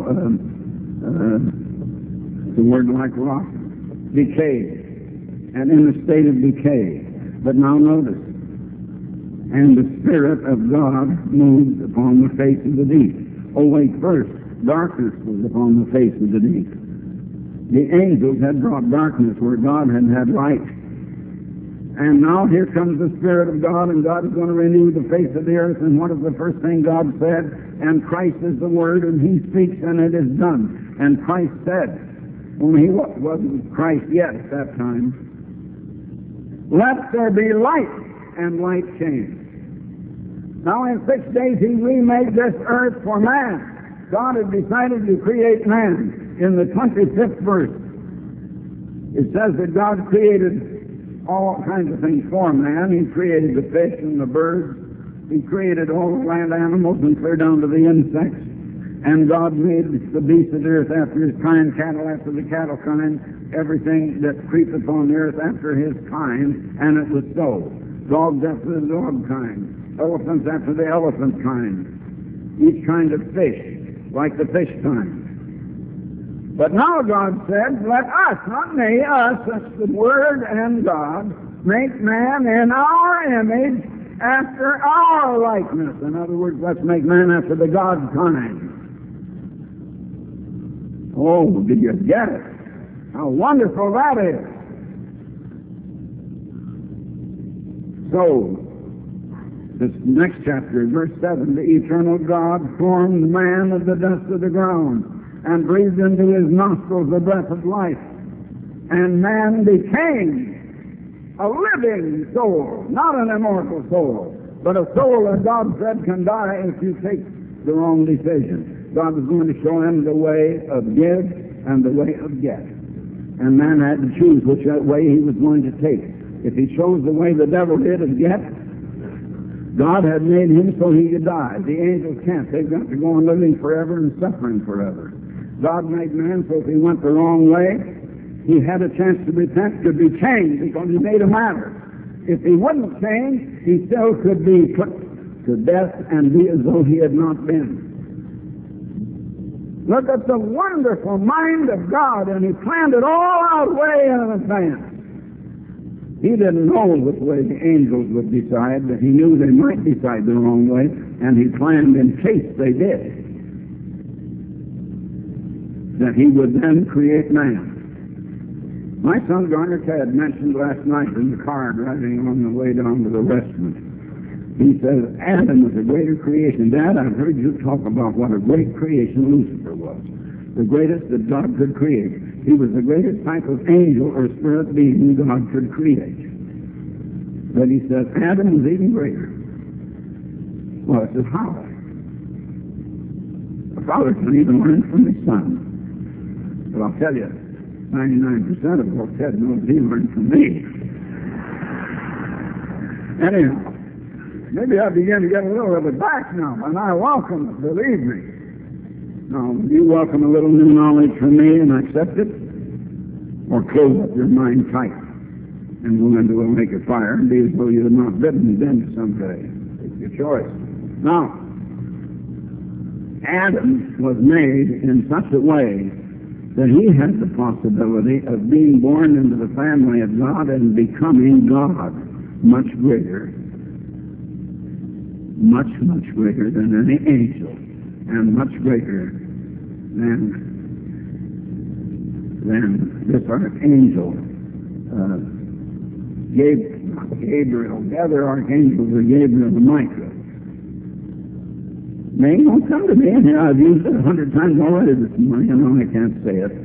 the word like rock, decayed, and in a state of decay. But now notice, and the Spirit of God moved upon the face of the deep. Oh wait, first, darkness was upon the face of the deep. The angels had brought darkness where God had had light. And now here comes the Spirit of God, and God is going to renew the face of the earth. And what is the first thing God said? And Christ is the Word, and He speaks, and it is done. And Christ said, only He wasn't Christ yet at that time, let there be light, and light came. Now in 6 days He remade this earth for man. God had decided to create man. In the 25th verse, it says that God created all kinds of things for man. He created the fish and the birds. He created all the land animals and clear down to the insects. And God made the beasts of the earth after his kind, cattle after the cattle kind, everything that creepeth on the earth after his kind, and it was so. Dogs after the dog kind, elephants after the elephant kind, each kind of fish, like the fish kind. But now God said, let us, not me, us, that's the Word and God, make man in our image after our likeness. In other words, let's make man after the God kind. Oh, did you get it? How wonderful that is. So, this next chapter, verse 7, the eternal God formed man of the dust of the ground, and breathed into his nostrils the breath of life. And man became a living soul, not an immortal soul, but a soul that God said can die if you take the wrong decision. God was going to show him the way of give and the way of get. And man had to choose which way he was going to take. If he chose the way the devil did of get, God had made him so he could die. The angels can't. They've got to go on living forever and suffering forever. God made man so if he went the wrong way, he had a chance to repent, could be changed because he made a matter. If he wouldn't change, he still could be put to death and be as though he had not been. Look at the wonderful mind of God, and he planned it all out way in advance. He didn't know which way the angels would decide, but he knew they might decide the wrong way, and he planned in case they did, that he would then create man. My son Garner Ted mentioned last night in the car driving on the way down to the restaurant. He says, Adam was a greater creation. Dad, I've heard you talk about what a great creation Lucifer was. The greatest that God could create. He was the greatest type of angel or spirit being God could create. But he says, Adam was even greater. Well, I said, how? A father can even learn from his son. But I'll tell you, 99% of what Ted knows he learned from me. Anyhow, maybe I begin to get a little of it back now, and I welcome it, believe me. Now, do you welcome a little new knowledge from me and accept it? Or close up your mind tight and go into a lake of fire and be as though you had not bitten then someday? It's your choice. Now, Adam was made in such a way that he had the possibility of being born into the family of God and becoming God, much greater, much greater than any angel, and much greater than this archangel, Gabriel. The other archangels are Gabriel and Michael. They don't come to me, and I've used it 100 times already this morning. I know I can't say it.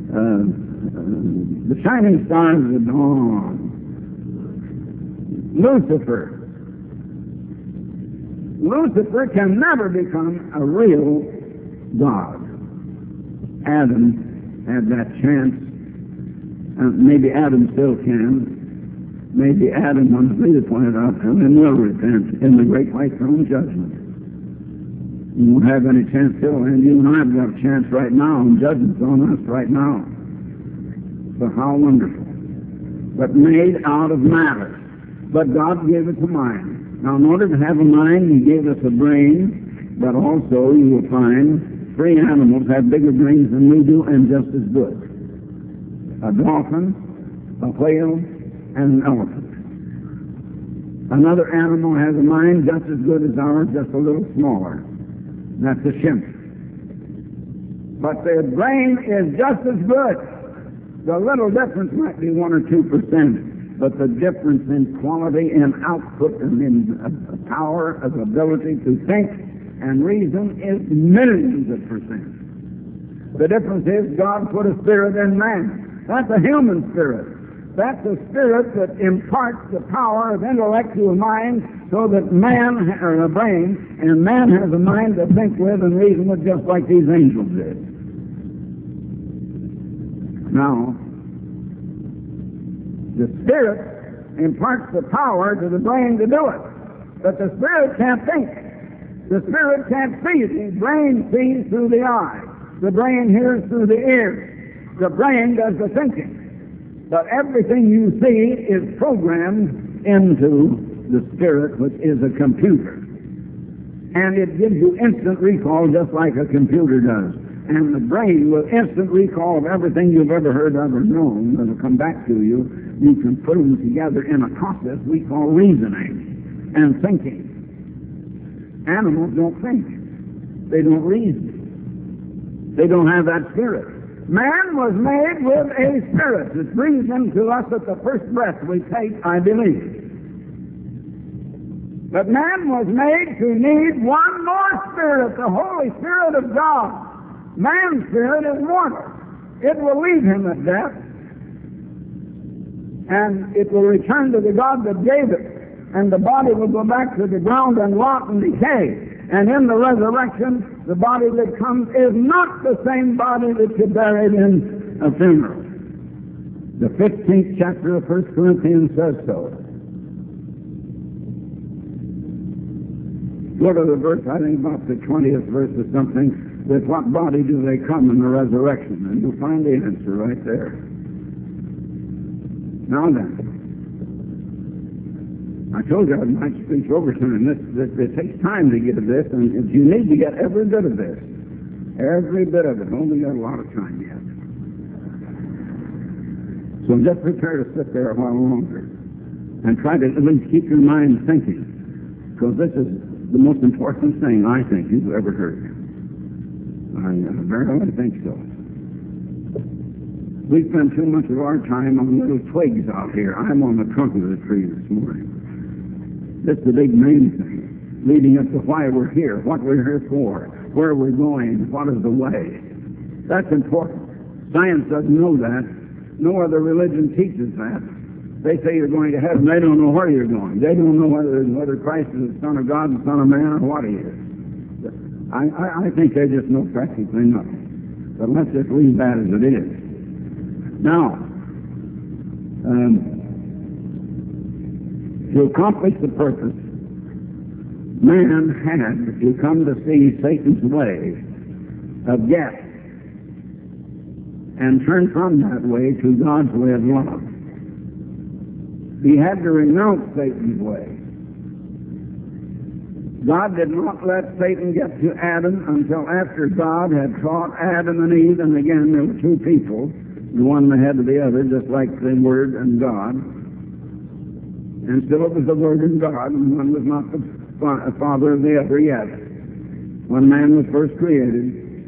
The shining stars of the dawn. Lucifer. Lucifer can never become a real God. Adam had that chance. Maybe Adam still can. Maybe Adam, when Peter pointed out to him, and will repent in the great white throne judgment. You won't have any chance till, and you and I have got a chance right now, and judgment's on us right now. So how wonderful. But made out of matter. But God gave us a mind. Now, in order to have a mind, He gave us a brain, but also you will find 3 animals have bigger brains than we do, and just as good. A dolphin, a whale, and an elephant. Another animal has a mind just as good as ours, just a little smaller. That's a chimp. But their brain is just as good. The little difference might be 1 or 2%, but the difference in quality and output and in power of ability to think and reason is millions of percent. The difference is God put a spirit in man. That's a human spirit. That's a spirit that imparts the power of intellect to a mind so that man, or a brain, and man has a mind to think with and reason with just like these angels did. Now, the spirit imparts the power to the brain to do it. But the spirit can't think. The spirit can't see. The brain sees through the eye. The brain hears through the ears. The brain does the thinking. But everything you see is programmed into the spirit, which is a computer. And it gives you instant recall just like a computer does. And the brain will instant recall of everything you've ever heard of or known. It'll come back to you. You can put them together in a process we call reasoning and thinking. Animals don't think. They don't reason. They don't have that spirit. Man was made with a spirit that breathes into us at the first breath we take, I believe. But man was made to need one more spirit, the Holy Spirit of God. Man's spirit is mortal. It will leave him at death, and it will return to the God that gave it, and the body will go back to the ground and rot and decay. And in the resurrection, the body that comes is not the same body that you buried in a funeral. The 15th chapter of 1 Corinthians says so. Go to the verse, I think about the 20th verse or something, with what body do they come in the resurrection? And you'll find the answer right there. Now then, I told you I might speak overtime. It takes time to get to this, and you need to get every bit of this. Every bit of it. Only got a lot of time yet. So just prepare to sit there a while longer and try to at least keep your mind thinking, because this is the most important thing I think you've ever heard. I verily think so. We spend too much of our time on little twigs out here. I'm on the trunk of the tree this morning. That's the big main thing, leading us to why we're here, what we're here for, where we're going, what is the way. That's important. Science doesn't know that. No other religion teaches that. They say you're going to heaven. They don't know where you're going. They don't know whether Christ is the Son of God, the Son of Man, or what he is. I think they just know practically nothing. But let's just leave that as it is. Now, to accomplish the purpose, man had to come to see Satan's way of death and turn from that way to God's way of love. He had to renounce Satan's way. God did not let Satan get to Adam until after God had taught Adam and Eve, and again there were two people, the one ahead of the other, just like the Word and God. And still it was the Word and God, and one was not the father of the other yet, when man was first created.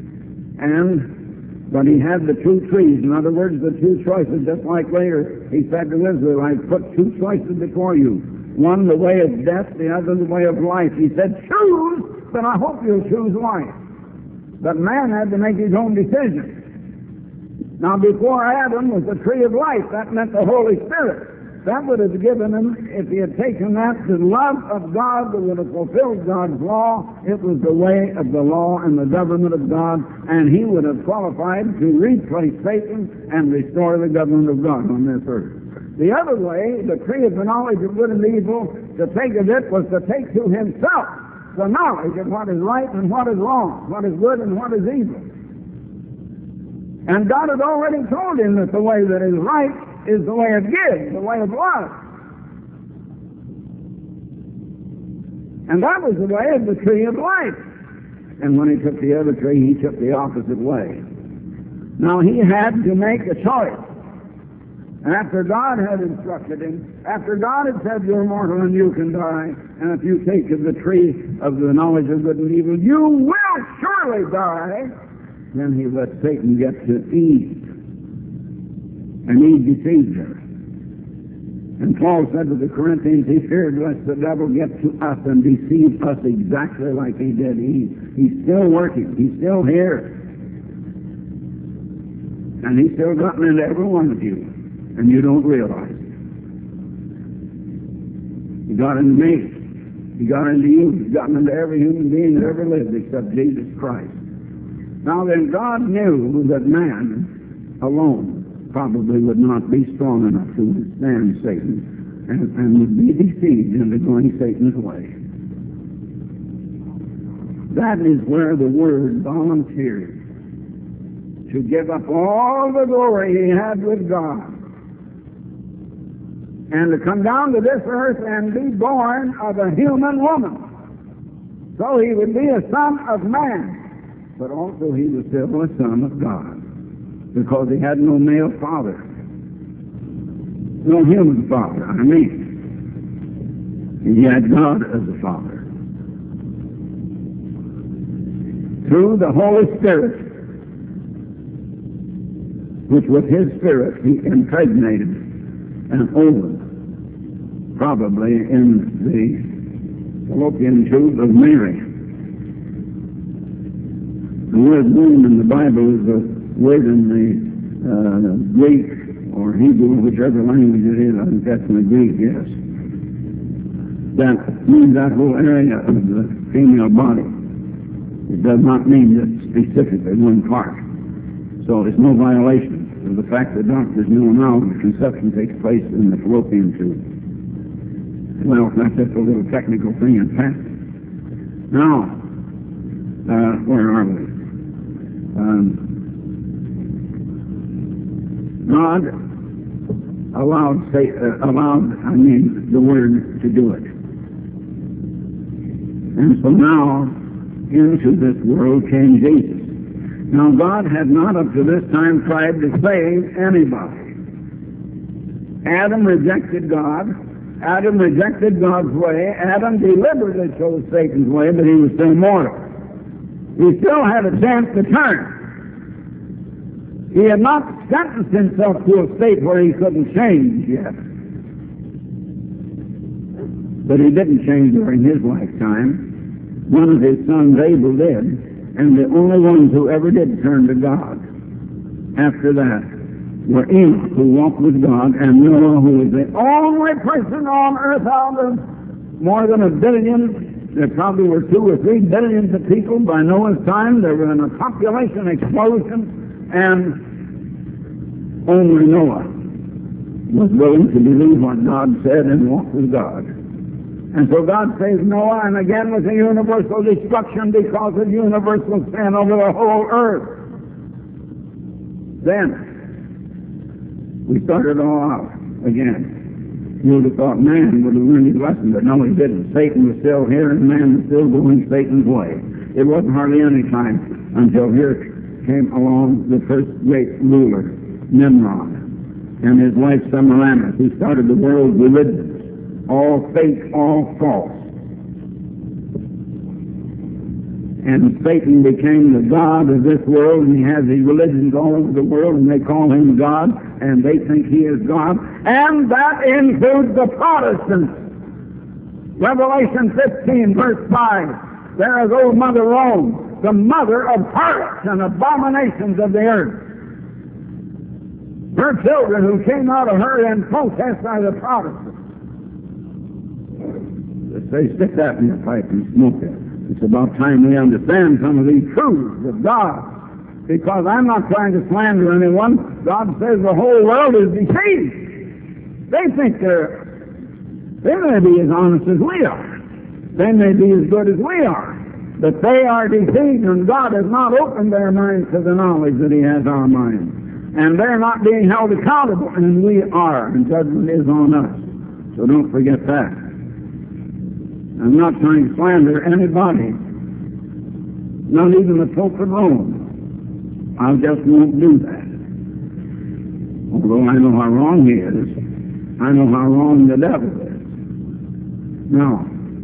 But he had the two trees, in other words, the two choices, just like later he said to Israel, I put two choices before you. One, the way of death, the other, the way of life. He said, choose, then I hope you'll choose life. But man had to make his own decision. Now, before Adam was the tree of life. That meant the Holy Spirit. That would have given him, if he had taken that, the love of God that would have fulfilled God's law. It was the way of the law and the government of God, and he would have qualified to replace Satan and restore the government of God on this earth. The other way, the tree of the knowledge of good and evil, to take of it was to take to himself the knowledge of what is right and what is wrong, what is good and what is evil. And God had already told him that the way that is right is the way of give, the way of love. And that was the way of the tree of life. And when he took the other tree, he took the opposite way. Now he had to make a choice. After God had instructed him, after God had said, you're mortal and you can die, and if you take of the tree of the knowledge of good and evil, you will surely die, then he let Satan get to Eve. And Eve deceived her. And Paul said to the Corinthians, he feared lest the devil get to us and deceive us exactly like he did Eve. He's still working. He's still here. And he's still gotten into every one of you. And you don't realize it. He got into me. He got into you. He's gotten into every human being that ever lived except Jesus Christ. Now then, God knew that man alone probably would not be strong enough to withstand Satan and would be deceived into going Satan's way. That is where the Word volunteered to give up all the glory he had with God and to come down to this earth and be born of a human woman. So he would be a son of man, but also he was still a son of God, because he had no male father, no human father, I mean. He had God as a father. Through the Holy Spirit, which with his Spirit he impregnated and opened, probably in the fallopian tube of Mary. The word womb in the Bible is a word in the Greek or Hebrew, whichever language it is. I think that's in the Greek, yes. That means that whole area of the female body. It does not mean just specifically one part. So it's no violation of the fact that doctors know now that conception takes place in the fallopian tube. Well, that's just a little technical thing in fact. Now, where are we? God allowed the Word to do it. And so now, into this world came Jesus. Now, God had not up to this time tried to save anybody. Adam rejected God. Adam rejected God's way. Adam deliberately chose Satan's way, but he was still mortal. He still had a chance to turn. He had not sentenced himself to a state where he couldn't change yet. But he didn't change during his lifetime. One of his sons, Abel, did, and the only ones who ever did turn to God after that were Enoch, who walked with God, and Noah, who was the only person on earth out of more than 1 billion. There probably were 2 or 3 billions of people by Noah's time. There was a population explosion, and only Noah was willing to believe what God said and walk with God. And so God saves Noah, and again with a universal destruction because of universal sin over the whole earth. Then we started all out again. You would have thought man would have learned his lesson, but no, he didn't. Satan was still here, and man was still going Satan's way. It wasn't hardly any time until here came along the first great ruler, Nimrod, and his wife Semiramis, who started the world's religions, all fake, all false. And Satan became the god of this world, and he has these religions all over the world, and they call him God, and they think he is God, and that includes the Protestants. Revelation 15, verse 5, there is old Mother Rome, the mother of harlots and abominations of the earth. Her children who came out of her in protest are the Protestants. They stick that in your pipe and smoke it. It's about time we understand some of these truths of God. Because I'm not trying to slander anyone. God says the whole world is deceived. They think they may be as honest as we are. They may be as good as we are. But they are deceived, and God has not opened their minds to the knowledge that he has our minds. And they're not being held accountable, and we are, and judgment is on us. So don't forget that. I'm not trying to slander anybody, not even the Pope of Rome. I just won't do that. Although I know how wrong he is, I know how wrong the devil is. No.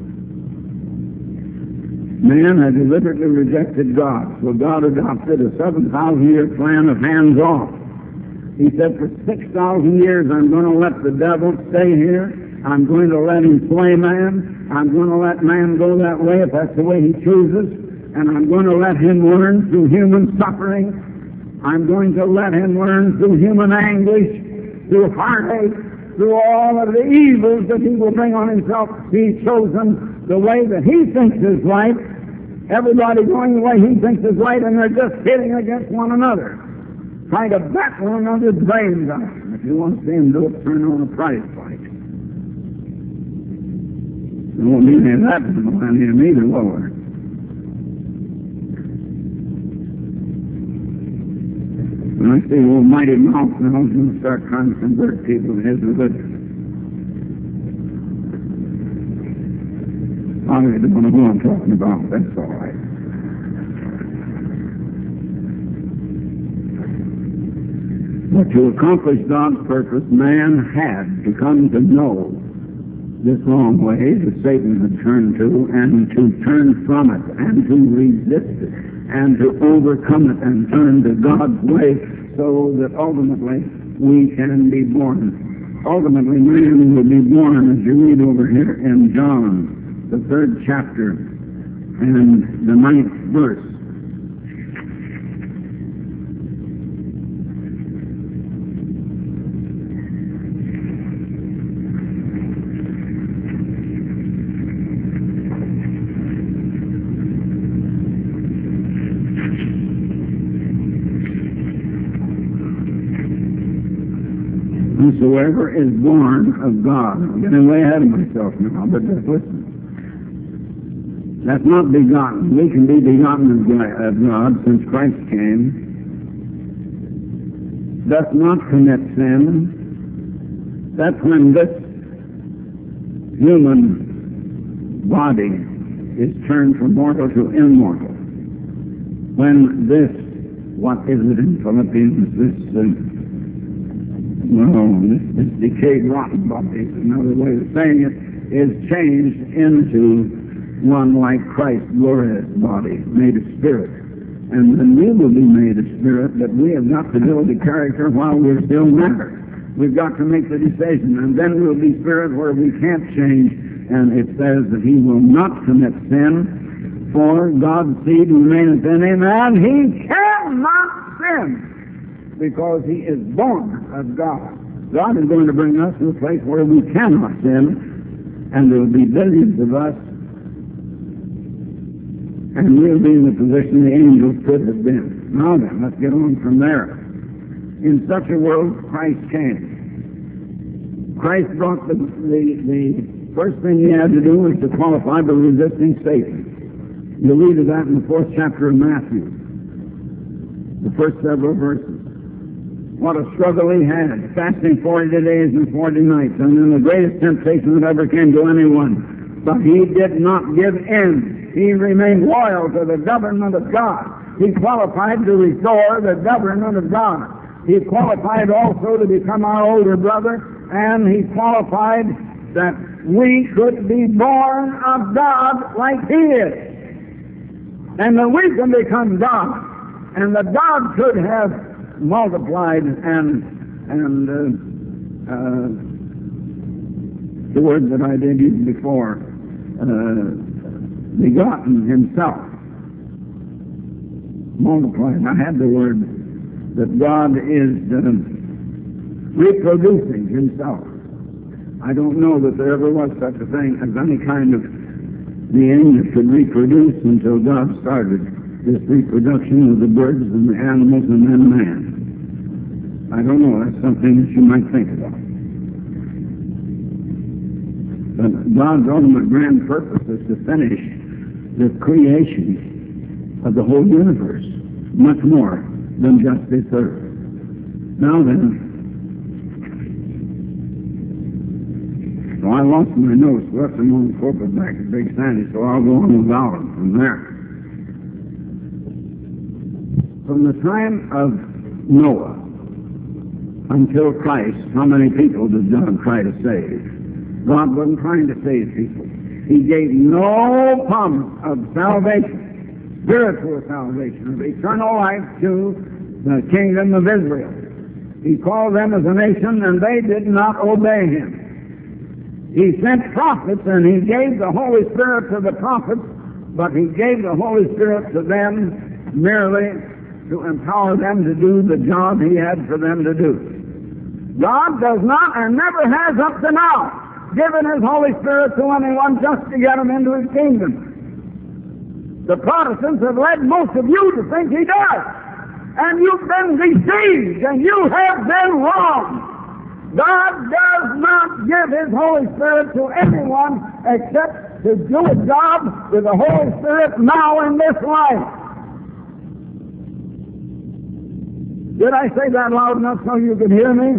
Man had deliberately rejected God, so God adopted a 7,000-year plan of hands off. He said, for 6,000 years I'm going to let the devil stay here. I'm going to let him slay man. I'm going to let man go that way if that's the way he chooses. And I'm going to let him learn through human suffering. I'm going to let him learn through human anguish, through heartache, through all of the evils that he will bring on himself. He's chosen the way that he thinks is right. Everybody going the way he thinks is right, and they're just hitting against one another, trying to bat one another's brains out. If you want to see him do it, turn on a prize fight. There won't be any of that in the millennium either, will there? When I see old Mighty Mouse now, he's going to start trying to convert people to his religion. I don't know who I'm talking about. That's all right. But to accomplish God's purpose, man had to come to know this wrong way that Satan had turned to, and to turn from it, and to resist it, and to overcome it, and turn to God's way, so that ultimately we can be born. Ultimately, man will be born, as you read over here in John, the 3rd chapter, and the 9th verse. Whosoever is born of God. I'm getting way ahead of myself now, but just listen. That's not begotten. We can be begotten of God since Christ came. Does not commit sin. That's when this human body is turned from mortal to immortal. When this, what is it in Philippians, this decayed, rotten body, another way of saying it, is changed into one like Christ's glorious body, made of spirit. And then we will be made a spirit, but we have got to build a character while we're still matter. We've got to make the decision, and then we'll be spirit where we can't change. And it says that he will not commit sin, for God's seed remaineth in him, and he cannot sin, because he is born of God. God is going to bring us to a place where we cannot sin, and there will be billions of us, and we'll be in the position the angels could have been. Now then, let's get on from there. In such a world, Christ came. Christ brought the first thing he had to do was to qualify by resisting Satan. You'll read of that in the 4th chapter of Matthew, the first several verses. What a struggle he had, fasting 40 days and 40 nights, and then the greatest temptation that ever came to anyone. But he did not give in. He remained loyal to the government of God. He qualified to restore the government of God. He qualified also to become our older brother, and he qualified that we could be born of God like he is, and that we can become God, and that God could have multiplied and the word that I did use before, begotten himself, multiplied. I had the word that God is reproducing himself. I don't know that there ever was such a thing as any kind of being that could reproduce until God started this reproduction of the birds and the animals and then man. I don't know, that's something that you might think about. But God's ultimate grand purpose is to finish the creation of the whole universe, much more than just this earth. Now then, so I lost my notes, left them on the pulpit back at Big Sandy, so I'll go on without them from there. From the time of Noah until Christ, how many people did God try to save? God wasn't trying to save people. He gave no promise of salvation, spiritual salvation, of eternal life to the kingdom of Israel. He called them as a nation, and they did not obey him. He sent prophets, and he gave the Holy Spirit to the prophets, but he gave the Holy Spirit to them merely to empower them to do the job he had for them to do. God does not, and never has up to now, given his Holy Spirit to anyone just to get them into his kingdom. The Protestants have led most of you to think he does, and you've been deceived, and you have been wrong. God does not give his Holy Spirit to anyone except to do a job with the Holy Spirit now in this life. Did I say that loud enough so you could hear me?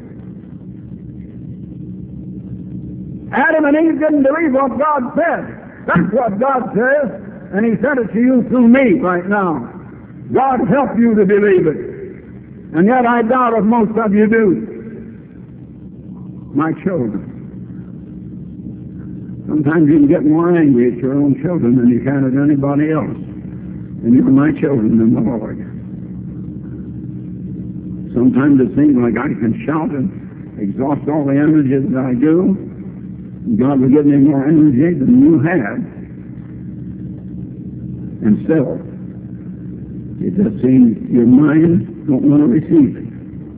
Adam and Eve didn't believe what God said. That's what God says, and he said it to you through me right now. God help you to believe it. And yet I doubt if most of you do. My children. Sometimes you can get more angry at your own children than you can at anybody else. And you're my children in the Lord. Sometimes it seems like I can shout and exhaust all the energy that I do. God will give me more energy than you had. And still, it just seems your mind don't want to receive it.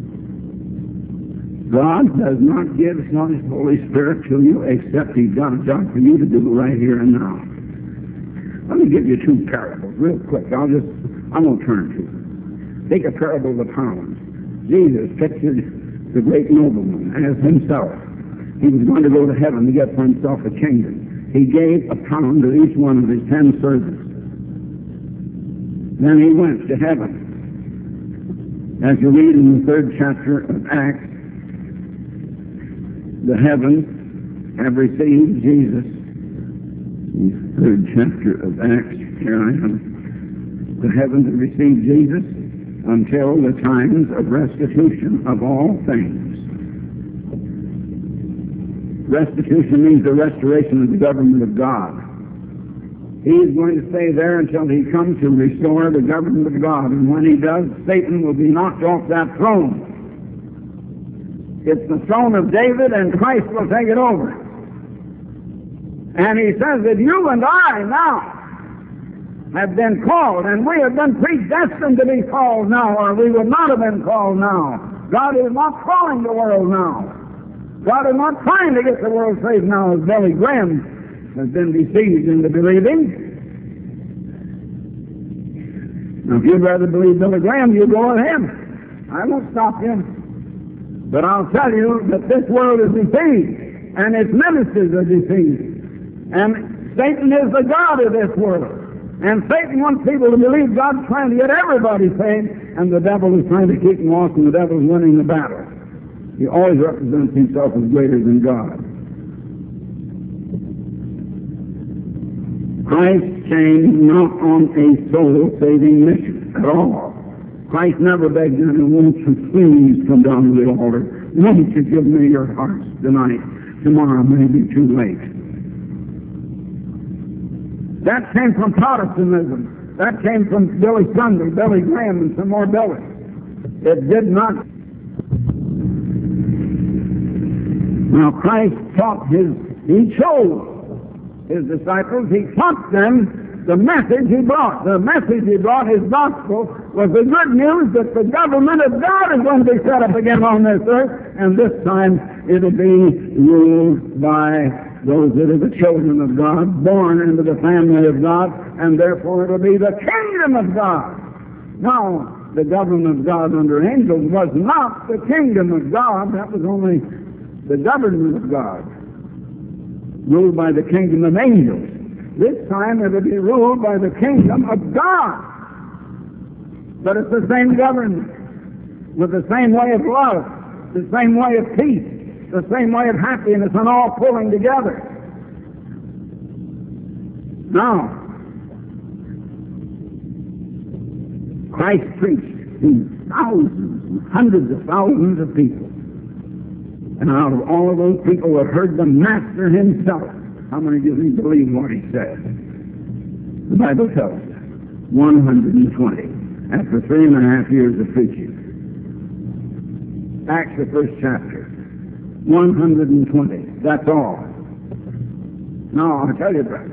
God does not give his Holy Spirit to you except he's got a job for you to do right here and now. Let me give you two parables real quick. I won't turn to them. Take a parable of the pounds. Jesus pictured the great nobleman as himself. He was going to go to heaven to get for himself a kingdom. He gave a pound to each one of his 10 servants. Then he went to heaven. As you read in the 3rd chapter of Acts, the heavens have received Jesus. In the 3rd chapter of Acts, here I am. The heavens have received Jesus until the times of restitution of all things. Restitution means the restoration of the government of God. He's going to stay there until he comes to restore the government of God. And when he does, Satan will be knocked off that throne. It's the throne of David, and Christ will take it over. And he says that you and I now have been called, and we have been predestined to be called now, or we would not have been called now. God is not calling the world now. God is not trying to get the world saved now, as Billy Graham has been deceived into believing. Now, if you'd rather believe Billy Graham, you go with him. I won't stop him. But I'll tell you that this world is deceived, and its ministers are deceived. And Satan is the god of this world. And Satan wants people to believe God's trying to get everybody saved, and the devil is trying to keep them lost, and the devil is winning the battle. He always represents himself as greater than God. Christ came not on a soul-saving mission at all. Christ never begged them, won't you please come down to the altar? Won't you give me your hearts tonight? Tomorrow may be too late. That came from Protestantism. That came from Billy Sunday, Billy Graham, and some more Billy. It did not. Now Christ taught he chose his disciples. He taught them the message he brought. The message he brought, his gospel, was the good news that the government of God is going to be set up again on this earth, and this time it'll be ruled by those that are the children of God, born into the family of God, and therefore it'll be the kingdom of God. Now, the government of God under angels was not the kingdom of God. That was only the government of God, ruled by the kingdom of angels. This time it will be ruled by the kingdom of God. But it's the same government, with the same way of love, the same way of peace, the same way of happiness, and all pulling together. Now, Christ preached to thousands, hundreds of thousands of people. And out of all of those people that heard the Master himself, how many do you believe what he said? The Bible tells us 120 after 3.5 years of preaching. Acts, the first chapter. 120. That's all. Now, I'll tell you, brother,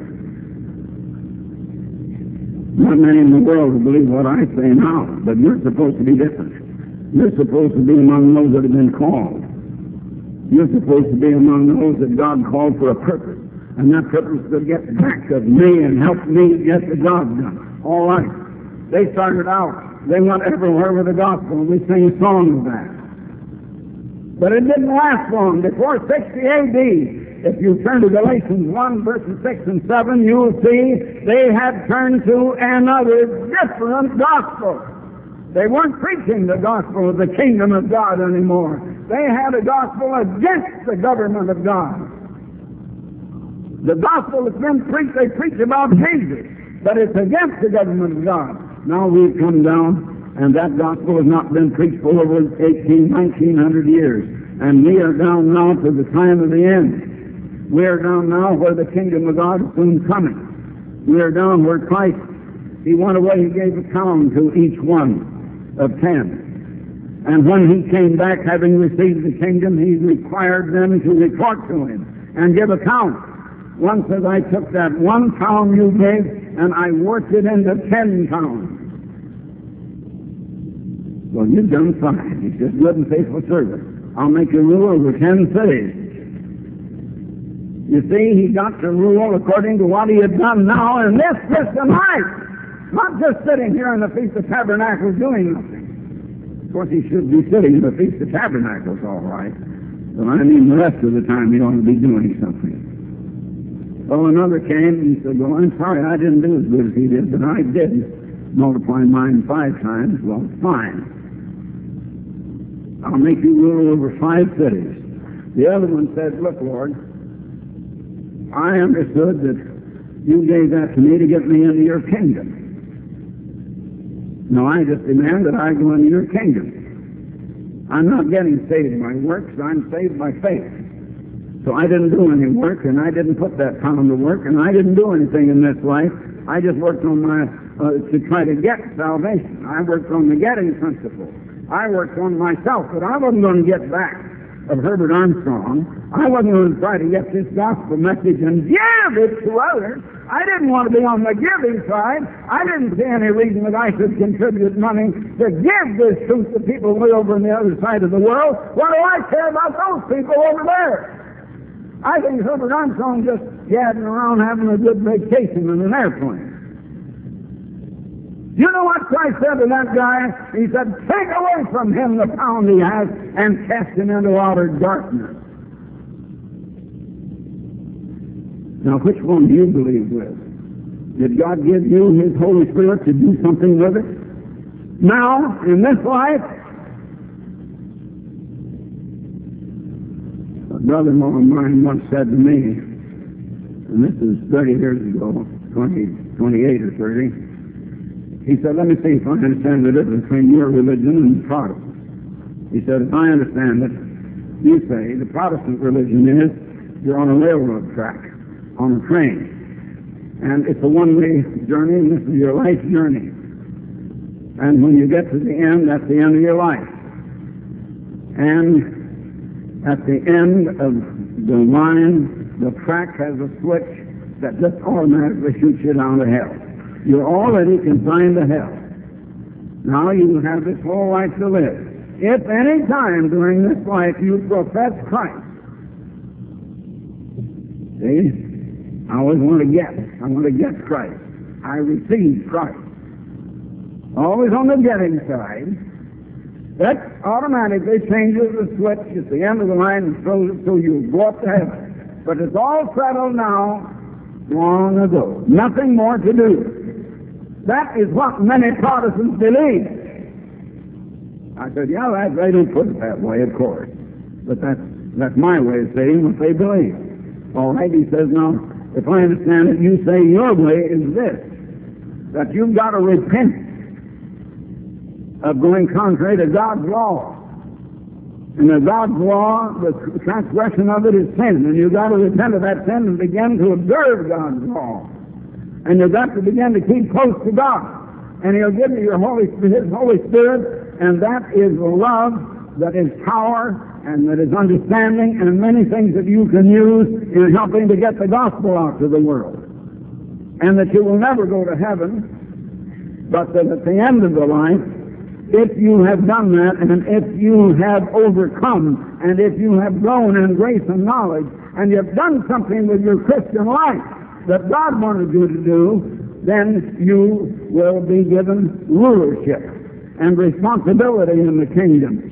not many in the world will believe what I say now, but you're supposed to be different. You're supposed to be among those that have been called. You're supposed to be among those that God called for a purpose. And that purpose is to get back of me and help me get the job done. All right. They started out. They went everywhere with the gospel, and we sing songs of that. But it didn't last long. Before 60 A.D., if you turn to Galatians 1, verses 6 and 7, you'll see they had turned to another different gospel. They weren't preaching the gospel of the kingdom of God anymore. They had a gospel against the government of God. The gospel that's been preached, they preach about Jesus, but it's against the government of God. Now we've come down, and that gospel has not been preached for over 1900 years. And we are down now to the time of the end. We are down now where the kingdom of God is soon coming. We are down where Christ, he went away, he gave a pound to each one of 10. And when he came back, having received the kingdom, he required them to report to him and give account. One says, I took that 1 pound you gave, and I worked it into 10 pounds. Well, you've done fine. He says, good and faithful servant. I'll make you rule over 10 cities. You see, he got to rule according to what he had done now in this Christian life. Not just sitting here in the Feast of Tabernacles doing nothing. Of course, he should be sitting in the Feast of Tabernacles, all right. But I mean, the rest of the time he ought to be doing something. Well, another came and he said, well, I'm sorry, I didn't do as good as he did, but I did. Multiply mine 5 times. Well, fine. I'll make you rule over 5 cities. The other one said, look, Lord, I understood that you gave that to me to get me into your kingdom. Now, I just demand that I go into your kingdom. I'm not getting saved by works. I'm saved by faith. So I didn't do any work, and I didn't put that pound to work, and I didn't do anything in this life. I just worked on to try to get salvation. I worked on the getting principle. I worked on myself, but I wasn't going to get back of Herbert Armstrong. I wasn't going to try to get this gospel message and give it to others. I didn't want to be on the giving side. I didn't see any reason that I should contribute money to give this truth to people way over on the other side of the world. What do I care about those people over there? I think Herbert Armstrong just gadding around having a good vacation in an airplane. You know what Christ said to that guy? He said, take away from him the pound he has and cast him into outer darkness. Now, which one do you believe with? Did God give you His Holy Spirit to do something with it? Now, in this life, a brother-in-law of mine once said to me, and this is 30 years ago, 28 or 30, he said, let me see if I understand the difference between your religion and Protestant. He said, if I understand it, you say the Protestant religion is you're on a railroad track, on a train. And it's a one-way journey, and this is your life journey. And when you get to the end, that's the end of your life. And at the end of the line, the track has a switch that just automatically shoots you down to hell. You're already consigned to hell. Now you have this whole life to live. If any time during this life you profess Christ, see, I always want to get. I want to get Christ. I receive Christ. Always on the getting side. That automatically changes the switch at the end of the line and throws it so you go up to heaven. But it's all settled now long ago. Nothing more to do. That is what many Protestants believe. I said, yeah, they don't put it that way, of course. But that's my way of saying what they believe. All right, he says, now, if I understand it, you say your way is this, that you've got to repent of going contrary to God's law. And the God's law, the transgression of it is sin. And you've got to repent of that sin and begin to observe God's law. And you've got to begin to keep close to God. And He'll give you His Holy Spirit, and that is love, that is power, and that is understanding, and many things that you can use in helping to get the gospel out to the world. And that you will never go to heaven, but that at the end of the life, if you have done that, and if you have overcome, and if you have grown in grace and knowledge, and you've done something with your Christian life that God wanted you to do, then you will be given rulership and responsibility in the kingdom.